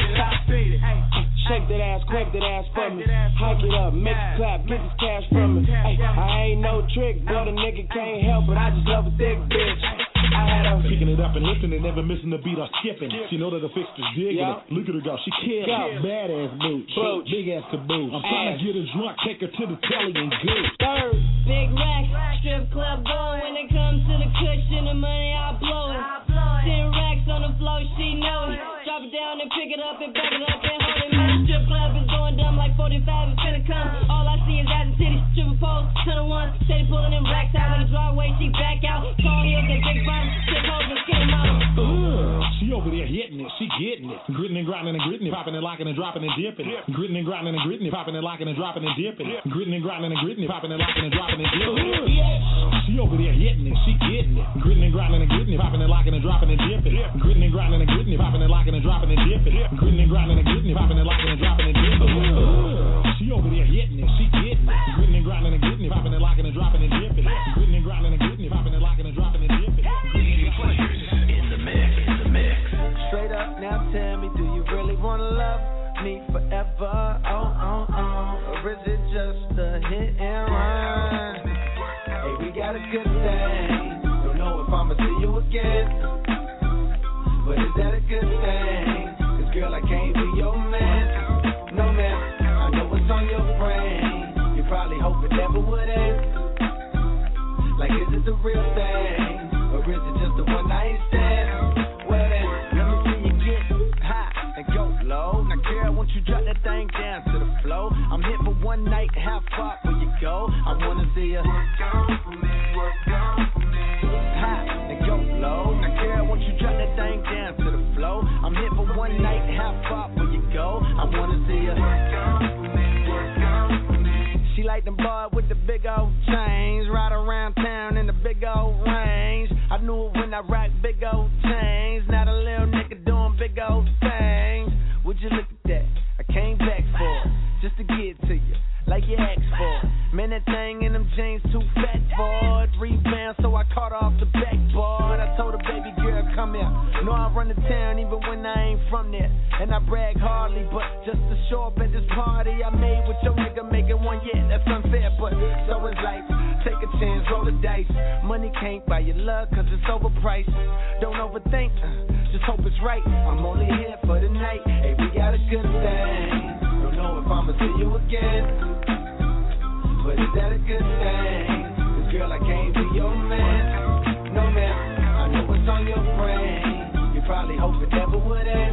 Shake that ass, crank that ass for me. Hike it up, make it clap, get this cash from me. Ay, I ain't no trick, but a nigga can't help it. I just love a thick bitch. I had her picking it up and lifting it, never missing the beat or skipping. She know that the fixture's digging yep. it. Look at her go, she kills it. Badass boots, big ass caboose. I'm trying to get her drunk, take her to the telly and goose. Third, big racks, strip club going. When it comes to the cushion, the money I blow it. Ten racks on the floor, she know it. Drop it down and pick it up and back it up and hold it. My strip club is going dumb like forty-five is finna come. All I see is ass and titties, triple pole, ton of ones. Steady pulling them racks out in the driveway, she back out. Tall heels and big bottoms, strip hoes and skinny models. She over there hitting it, she getting it. Gritting and grinding and gritting, popping and locking and dropping and dipping. Gritting and grinding and gritting, popping and locking and dropping and dipping. Gritting and grinding and gritting, popping and locking and dropping and dipping. She over there hitting it, she getting it. Gritting and grinding and gritting, popping and locking and dropping and dipping. Gritting and grinding and gritting, popping and locking and dropping and dipping. Gritting and grinding and gritting, popping and locking and dropping and dipping. She over there hitting it, she getting it. Gritting and grinding and gritting, popping and locking and dropping and dipping. Gritting and grinding and gritting, popping and locking and dropping and dipping. D J Pleasures in the mix, in the mix. Straight up, now tell me, do you really wanna love me forever? Oh, oh, oh. Or is it just a hit and run? Hey, we got a good thing. Don't know if I'ma see you again, but is that a good thing? Cause girl, I can't be your man. No man, I know what's on your brain. You probably hope it never would end. Like, is it the real thing? Or is it just a one night stand? Well then, let me see you get high and go low. Now girl, won't you drop that thing down to the floor? I'm here for one night, how far will you go? I wanna see you work on for me, work on for me. High and go low. Now girl, won't you drop that thing down to the floor? I'm here for one night, how far will you like them boy with the big old chains. Ride around town in the big old range. I knew it when I rock big old chains. Now the little nigga doing big old things. Would you look at that? I came back for it, just to get to you, like you asked for it. Man, that thing in them jeans too fat for it. Rebound, so I caught off the backboard. I told her, baby girl, come here. Know I run the town even when I ain't from there. And I brag hardly, but just to show up at this party I made with your nigga making one, yeah, that's unfair, but so is life. Take a chance, roll the dice. Money can't buy your love, cause it's overpriced. Don't overthink, uh, just hope it's right. I'm only here for the night. Hey, we got a good thing. Don't know if I'ma see you again, but is that a good thing? Cause girl, I can't be your man. No man, I know what's on your brain. You probably hope it never would end.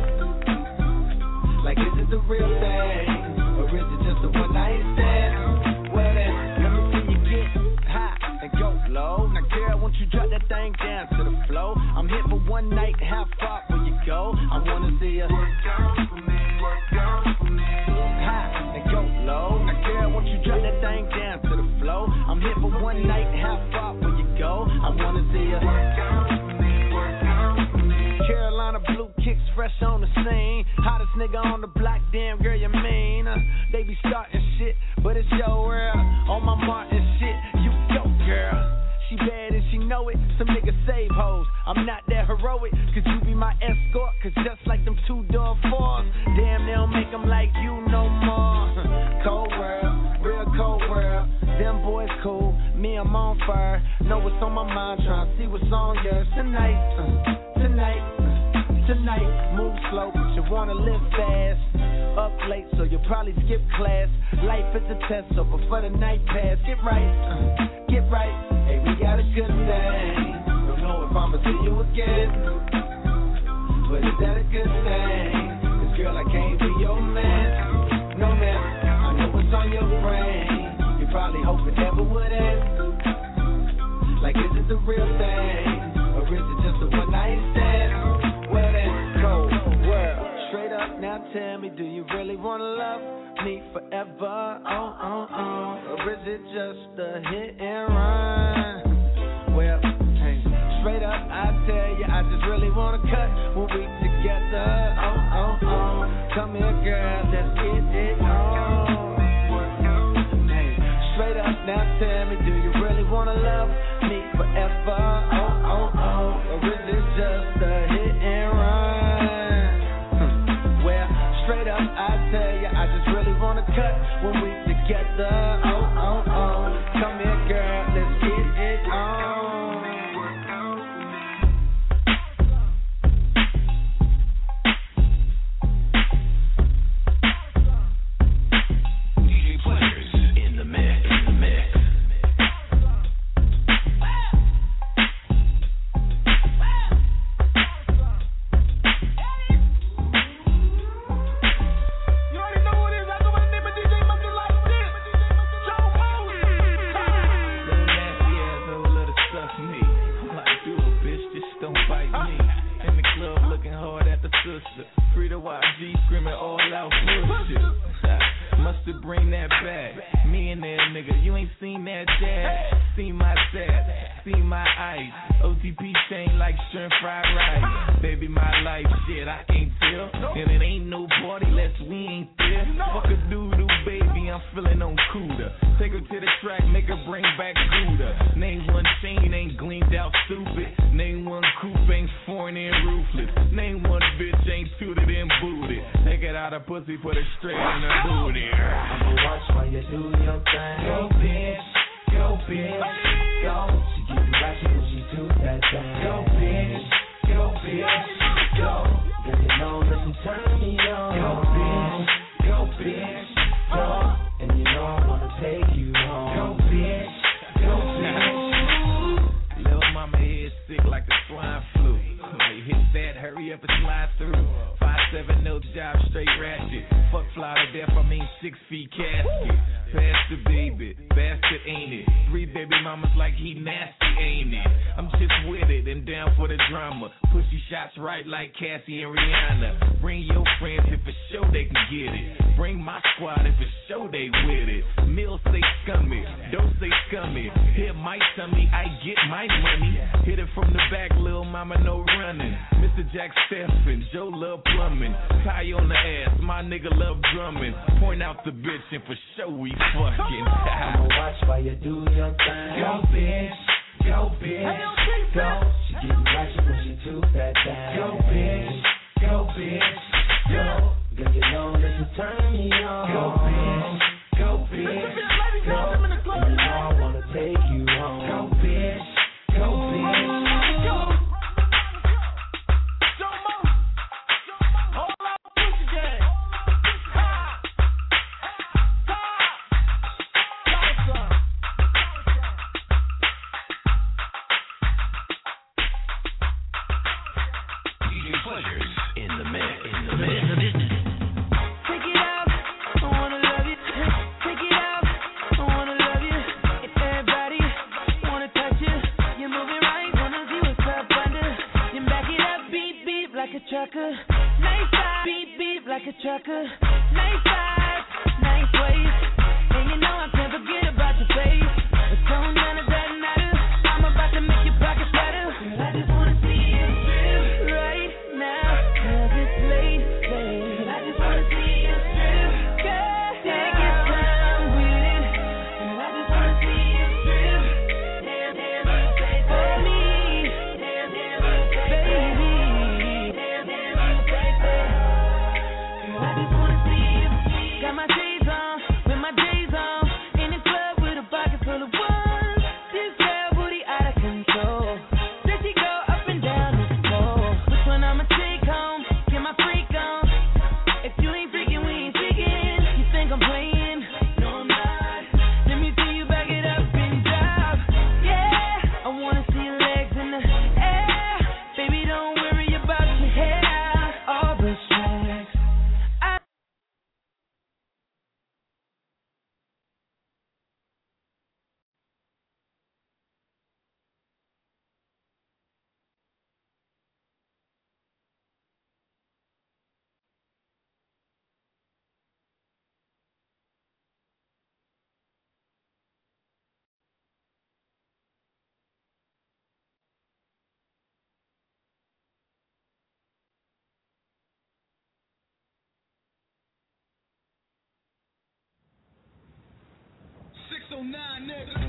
Like, is it the real thing? Or is it just a one night stand? Well then, let me see you get high and go low. Now girl, won't you drop that thing down to the floor? I'm here for one night, how far will you go? I wanna see you work out for me, work out for me. High and go low. Now girl, won't you drop that thing down to the floor? I'm here for one night, how far will you go? I wanna see you work out for me, work out for me. Carolina blue kicks fresh on the scene. Hottest nigga on the block, damn girl, you mean? Uh, they be starting shit, but it's your world. On my Martin shit, you go, girl. She bad and she know it, some niggas save hoes. I'm not that heroic, cause you be my escort. Cause just like them two-door fours, damn, they don't make them like you no more. Cold world, real cold world. Them boys cool, me I'm on fire. Know what's on my mind, tryna see what's on yours. Tonight, uh, tonight, uh, tonight. Move slow, but you wanna live fast. Up late, so you'll probably skip class. Life is a test, so before the night pass, get right, uh, get right. Hey, we got a good thing. Don't know if I'ma see you again, but is that a good thing? Cause girl, I can't be your man. No man, I know what's on your brain. You probably hope it never would end. Like, is it the real thing? Or is it just a one night stand? Well then, cold world. Straight up, now tell me, do you really wanna love me forever? Oh, oh, oh. Or is it just a hit and run? Well, hey, straight up, I tell you, I just really wanna cut when we together. Oh, oh, oh. Come here, girl, let's get it on. Hey, straight up, now tell me, do you really wanna love me forever? Oh, oh, oh. Or is it just a hit and run? Well, straight up, I tell you, I just really wanna cut when we together. Oh, oh, oh. Come here, girl, let's get it on. D J Players in the mix, in the mix. Free the Y G screaming all out bullshit. Must've bring that back. Me and that nigga, you ain't seen that dad. Seen my set, seen my ice. O T P chain like shrimp fried rice. Baby, my life shit, I can't tell. And it ain't no party less we ain't there. Fuck a doodoo, baby, I'm feeling on Cuda. Take her to the track, make her bring back Gouda. Name one chain ain't gleamed out stupid. Name one coupe ain't foreign and ruthless. Name one bitch ain't tooted and booted. Take it out of pussy, put it straight in the booty. I'ma watch while you do your thing. Go bitch, go bitch, go. She keep you ratchet when she do that thing. Go bitch, go bitch, go. If you know, let me turn me on. Go bitch, go bitch, go. And you know I wanna take you home. Go bitch, go bitch. Little mama head sick like the swine flu. When you hit that, hurry up and slide through. Five seven, no job, straight ratchet. Fuck fly to death, I mean six feet casket. Pass the baby, bastard ain't it? Three baby mamas like he nasty ain't it? I'm just with it and down for the drama. Pussy shots right like Cassie and Rihanna. Bring your friends if for sure they can get it. Bring my squad if it's show they with it. Mills say scummy, don't say scummy. Hit my tummy, I get my money. Hit it from the back, lil' mama, no running. Mister Jack Steffen, Joe love plumbing. Tie on the ass, my nigga love drumming. Point out the bitch and for sure we fucking. I'ma watch while you do your thing. Go bitch, go bitch, go. She getting ratchet when she too fat down. Go bitch, go bitch, go. Girl, you know that you turn me on. Go bitch, go bitch, go. And you know I wanna take you home. Go bitch, go bitch, go. Trucker, nice side, beep beep like a trucker, nice side, nice waist, and you know I can't forget about your face. But don't none of that matter. I'm about to make your pockets better. Girl, I just wanna see you strip right now, 'cause it's late, late. Girl, I just wanna see you strip. Girl, take your time with it. Girl, I just wanna see you strip. Damn, damn, baby, for me. Damn, damn, baby. Got my shades on, with my J's on, in the club with a pocket full of ones. This girl booty out of control. Does she go up and down the floor? Which one I'ma take home? Get my freak on. If you ain't freaking, we ain't speaking. You think I'm playing? No, I'm not. Let me see you back it up and drop. Yeah, I wanna see your legs in the air. Baby, don't worry about your hair. All the swag. six oh nine, nigga.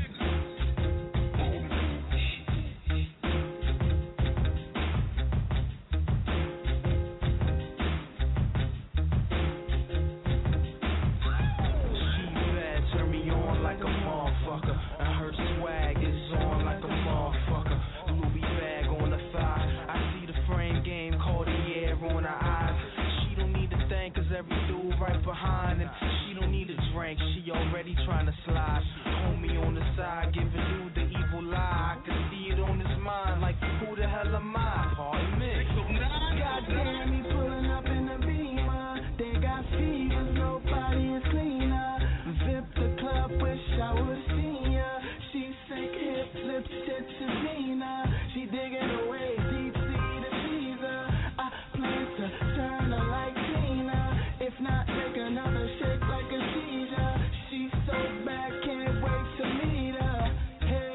Turn me on like a motherfucker, and her swag is on like a motherfucker. Louis bag on the thigh, I see the frame game, Cartier on her eyes. She don't need to think, 'cause every dude right behind, and she don't need a drink, she already trying to slide. Homie on the side, giving dude the evil eye. I can see it on his mind, like who the hell am I? Pardon me. Goddamn, he pulling up in the Beamer. They got fevers, nobody is cleaner. Vip the club, wish I would've seen ya. She sick, hip, lips, tits, and Gina. She digging away, deep sea to teaser. I plan to turn her like Tina. If not, make another shake like a seizure. She's so bad, can't wait to meet her. Hey.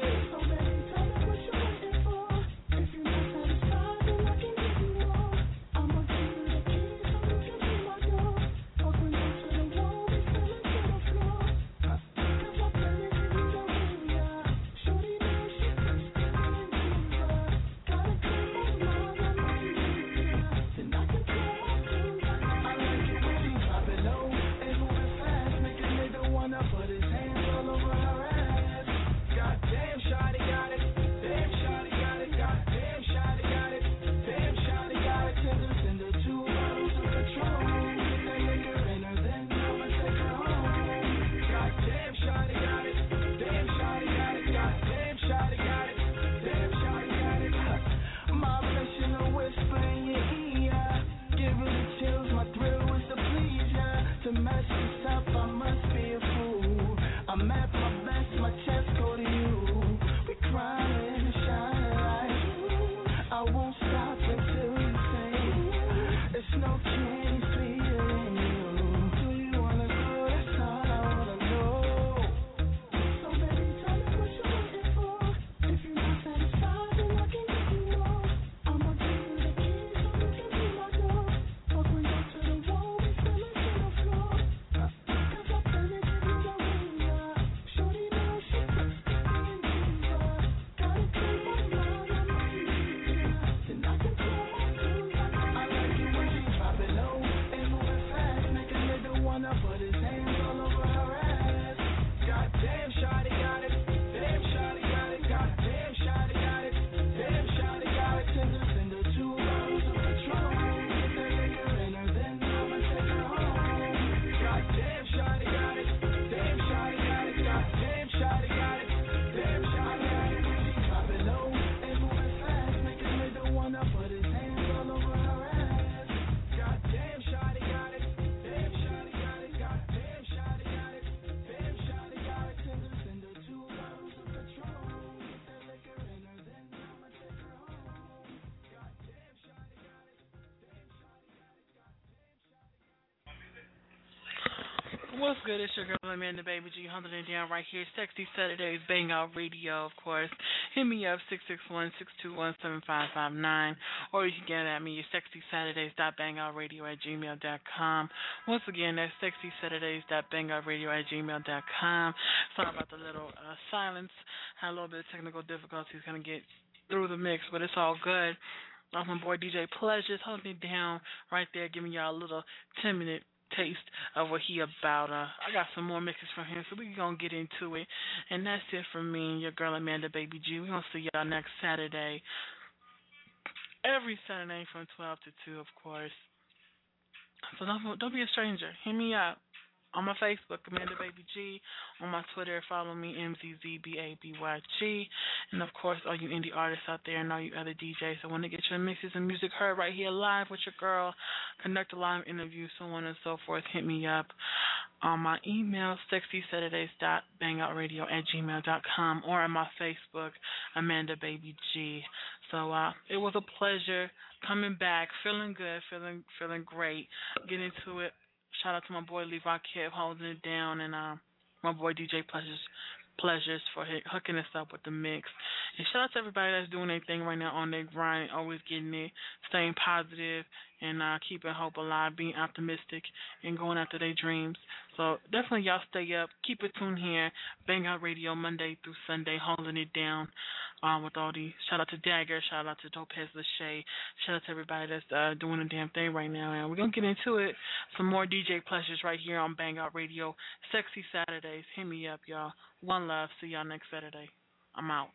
What's good? It's your girl Amanda Baby G, holding it down right here. Sexy Saturdays, Bang Out Radio, of course. Hit me up six six one, six two one, seven five five nine, or you can get at me at sexy saturdays dot bang out radio at gmail dot com. Once again, that's sexy saturdays dot bang out radio at gmail dot com. Sorry about the little uh, silence. Had a little bit of technical difficulties going to get through the mix, but it's all good. I'm my boy D J Pleasures, holding it down right there, giving y'all a little ten minute taste of what he about. Uh, I got some more mixes from him, so we gonna get into it. And that's it from me, your girl Amanda Baby G. We gonna see y'all next Saturday, every Saturday from twelve to two, of course. So don't don't be a stranger. Hit me up on my Facebook, Amanda Baby G. On my Twitter, follow me, M Z Z B A B Y G. And, of course, all you indie artists out there and all you other D Js that want to get your mixes and music heard right here live with your girl, conduct a live interview, so on and so forth, hit me up on my email, sexy saturdays dot bang out radio at gmail dot com, or on my Facebook, Amanda Baby G. So uh, it was a pleasure coming back, feeling good, feeling feeling great, get into it. Shout out to my boy Levi Kip holding it down, and uh, my boy D J Pleasures, Pleasures for hooking us up with the mix. And shout out to everybody that's doing their thing right now on their grind, always getting it, staying positive, and uh, keeping hope alive, being optimistic, and going after their dreams. So definitely y'all stay up. Keep it tuned here. Bang Out Radio Monday through Sunday, holding it down um, with all the, shout out to Dagger, shout out to Lopez Lachey, shout out to everybody that's uh, doing the damn thing right now. And we're going to get into it. Some more D J Pleasures right here on Bang Out Radio. Sexy Saturdays. Hit me up, y'all. One love. See y'all next Saturday. I'm out.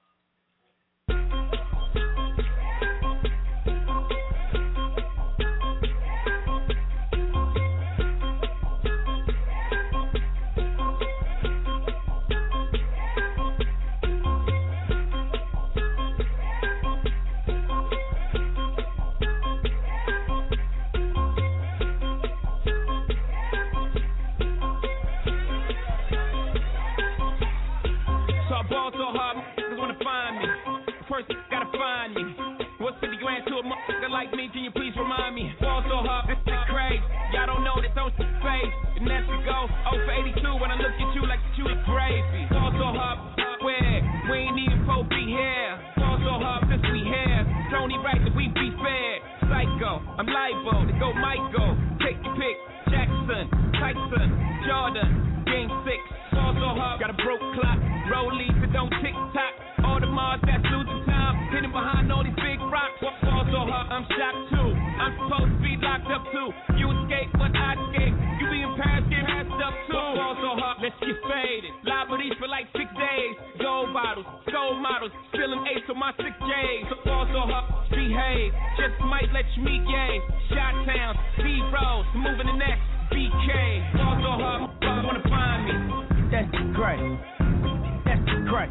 Like me, can you please remind me? Fall so hard, this is crazy. Y'all don't know this on face. And that's to go oh for eighty-two when I look at you like you the gravy. Fall so hard, where we ain't even supposed to be here. Fall so hard, since we here. It's only right that we be fair. Psycho, I'm liable to go Michael. Take your pick, Jackson, Tyson, Jordan, game six. Fall so hard, got a broke clock. Rollies that don't tick tock. All the Mars that's losing time. Hidden behind all these big rocks. Fall so hard, I'm shocked too. I'm supposed to be locked up too. You escape, but I escape. You be in Paris, get passed up too. Fall so hard, let's get faded. Liberties for like six days. Gold bottles, gold models. Spilling ace on my six J's. So fall so hard, behave. Just might let you meet gay. Shot Town, Z-Rose, moving the next B K. Fall so hard, wanna find me. That's great. That's great.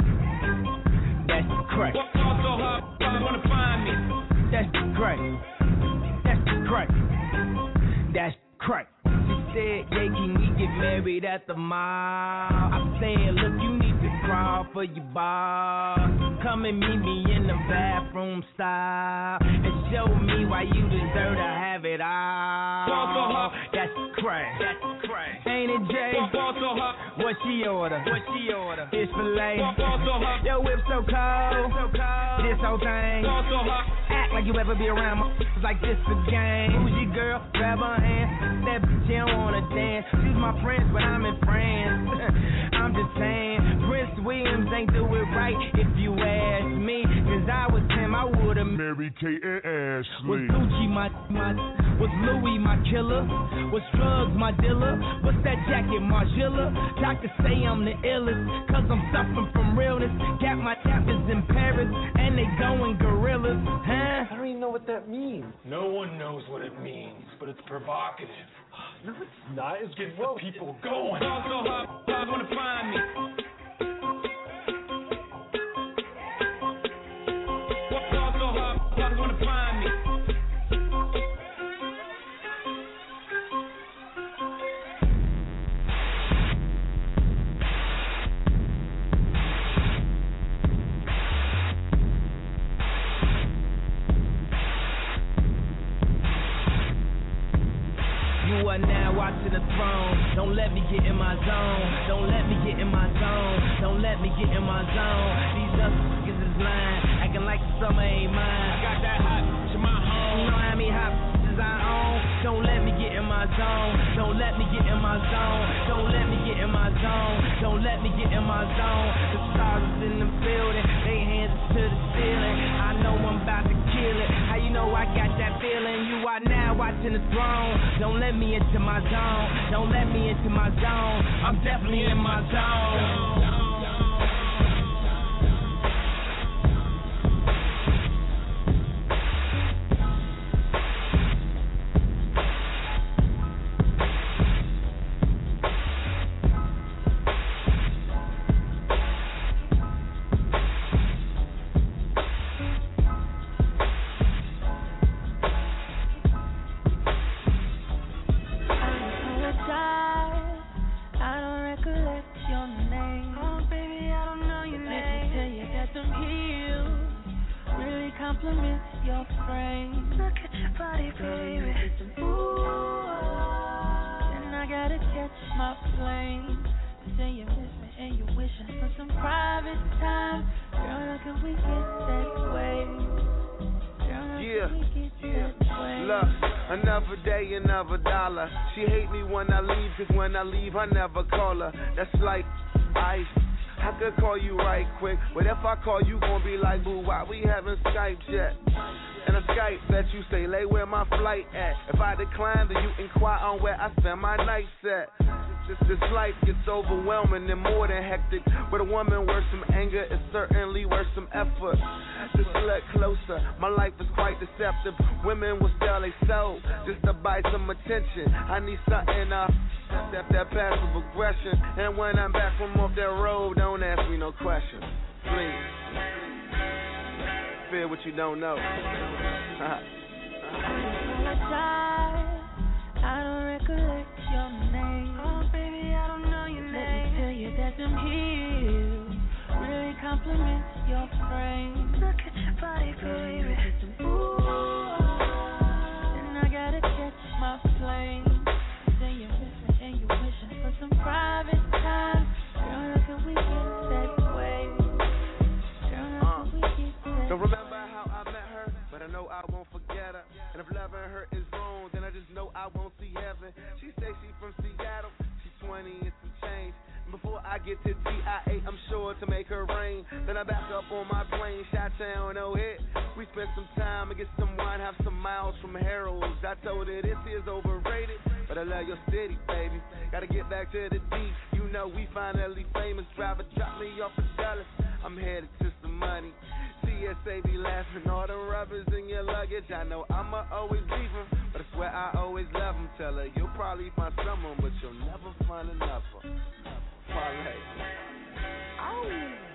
That's great. Fall so hard, wanna find me. That's great. That's great. That's great. She said, yeah, can we get married at the mall? I'm saying, look, you need to crawl for your bar. Come and meet me in the bathroom style and show me why you deserve to have it all. Fall so hard. That's great. That's great. Ain't it, Jay? Fall so hard. What she order? What she order? It's filet. Fall so hard. Your whip so cold. So cold. This whole thing. Fall so hard. Act like you ever be around my like this a game. Who's your girl? Grab her hand. That bitch, she don't wanna dance. She's my friend, but I'm in France. I'm just saying, Prince Williams ain't do it right if you ask me. Cause I was him, I would've Mary Kate and Ashley. Was Gucci my, my, was Louis my killer? Was drugs my dealer? What's that jacket, Margiela? Doctors say I'm the illest, cause I'm suffering from realness. Got my tappers in Paris, and they going gorillas, huh? I don't even know what that means. No one knows what it means, but it's provocative. No, it's not. It's Gets gross. the people going. Fall so hard, wanna find me. Fall so hard, wanna find me. You are now watching to the throne. Don't let me get in my zone. Don't let me get in my zone. Don't let me get in my zone. These other niggas is lying, acting like the summer ain't mine. I got that hot to my home. You know how many hot bitches I own? Don't let me get in my zone. Don't let me get in my zone. Don't let me get in my zone. Don't let me get in my zone. The stars is in the building. They hands to the ceiling. I know I'm about to kill it. How you know I got that feeling? You are now watching the throne. Don't let me into my zone. Don't let me into my zone. I'm definitely in my zone. She hate me when I leave, cause when I leave I never call her. That's like ice. I could call you right quick, but if I call you gon' be like, boo, why we haven't Skyped yet? And a Skype that you say, lay where my flight at. If I decline, then you inquire on where I spend my nights at. This, this life gets overwhelming and more than hectic. But a woman worth some anger is certainly worth some effort. Just look closer, my life is quite deceptive. Women will sell they soul just to buy some attention. I need something uh, that, that passive aggression. And when I'm back from off that road, don't ask me no questions, please. Fear what you don't know. I don't recollect your name. Oh, baby, I don't know your name. Let me tell you that them heels really compliments your frame. Look at your body, baby. Ooh, and I gotta catch my flame. Say you're missing and you're wishing for some private time. Girl, how can we get that way? Girl, how can we get that Don't remember how I met her, but I know I won't forget her. And if loving her is wrong, then I just know I won't see heaven. She say she from Seattle, she's twenty and some change. And before I get to T I A, I'm sure to make her rain. Then I back up on my plane, Chi-Town, no hit. We spent some time and get some wine, have some miles from Harold's. I told her this is overrated, but I love your city, baby. Gotta get back to the D. You know we finally famous. Driver drop me off a Dallas. I'm headed to some money. T S A be laughing, all the rubbers in your luggage. I know I'ma always leave them, but I swear I always love them. Tell her you'll probably find someone, but you'll never find another. Parlay. Ow.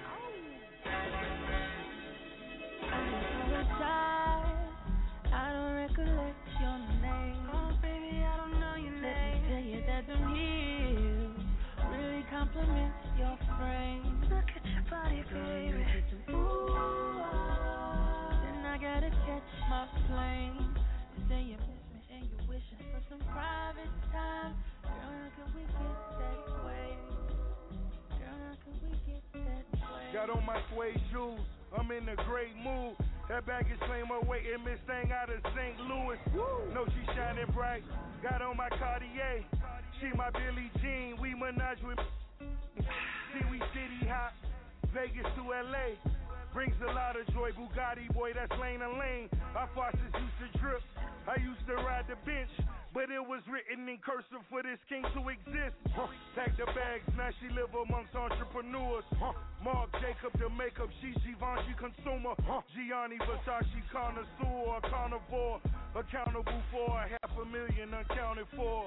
I don't recollect your name. Oh, baby, I don't know your name. Let me tell you that them heels really compliments your frame. Look at your body, baby. Ooh, and I gotta catch my flame. You say you miss me and you're wishing for some private time. Girl, how can we get that way? Girl, how can we get that way? Got on my suede shoes, I'm in a great mood. That baggage claim her waiting, Miss Thing out of Saint Louis. Woo. Know she shining bright. Got on my Cartier. She my Billie Jean. We menage with. See we city hop. Vegas to L A. Brings a lot of joy. Bugatti boy, that's lane to lane. Our faucets used to drip. I used to ride the bench, but it was written in cursive for this king to exist. Huh. Pack the bags, now she live amongst entrepreneurs. Huh. Marc Jacob, the makeup, she Givenchy consumer. Huh. Gianni Versace connoisseur, carnivore, accountable for a half a million uncounted for.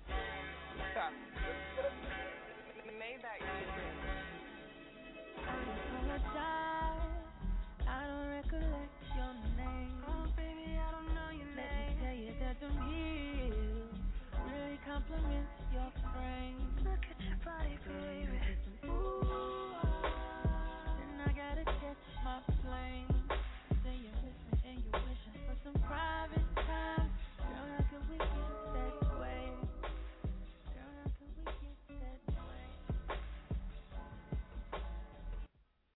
Maybach music. I don't recollect your name. Oh,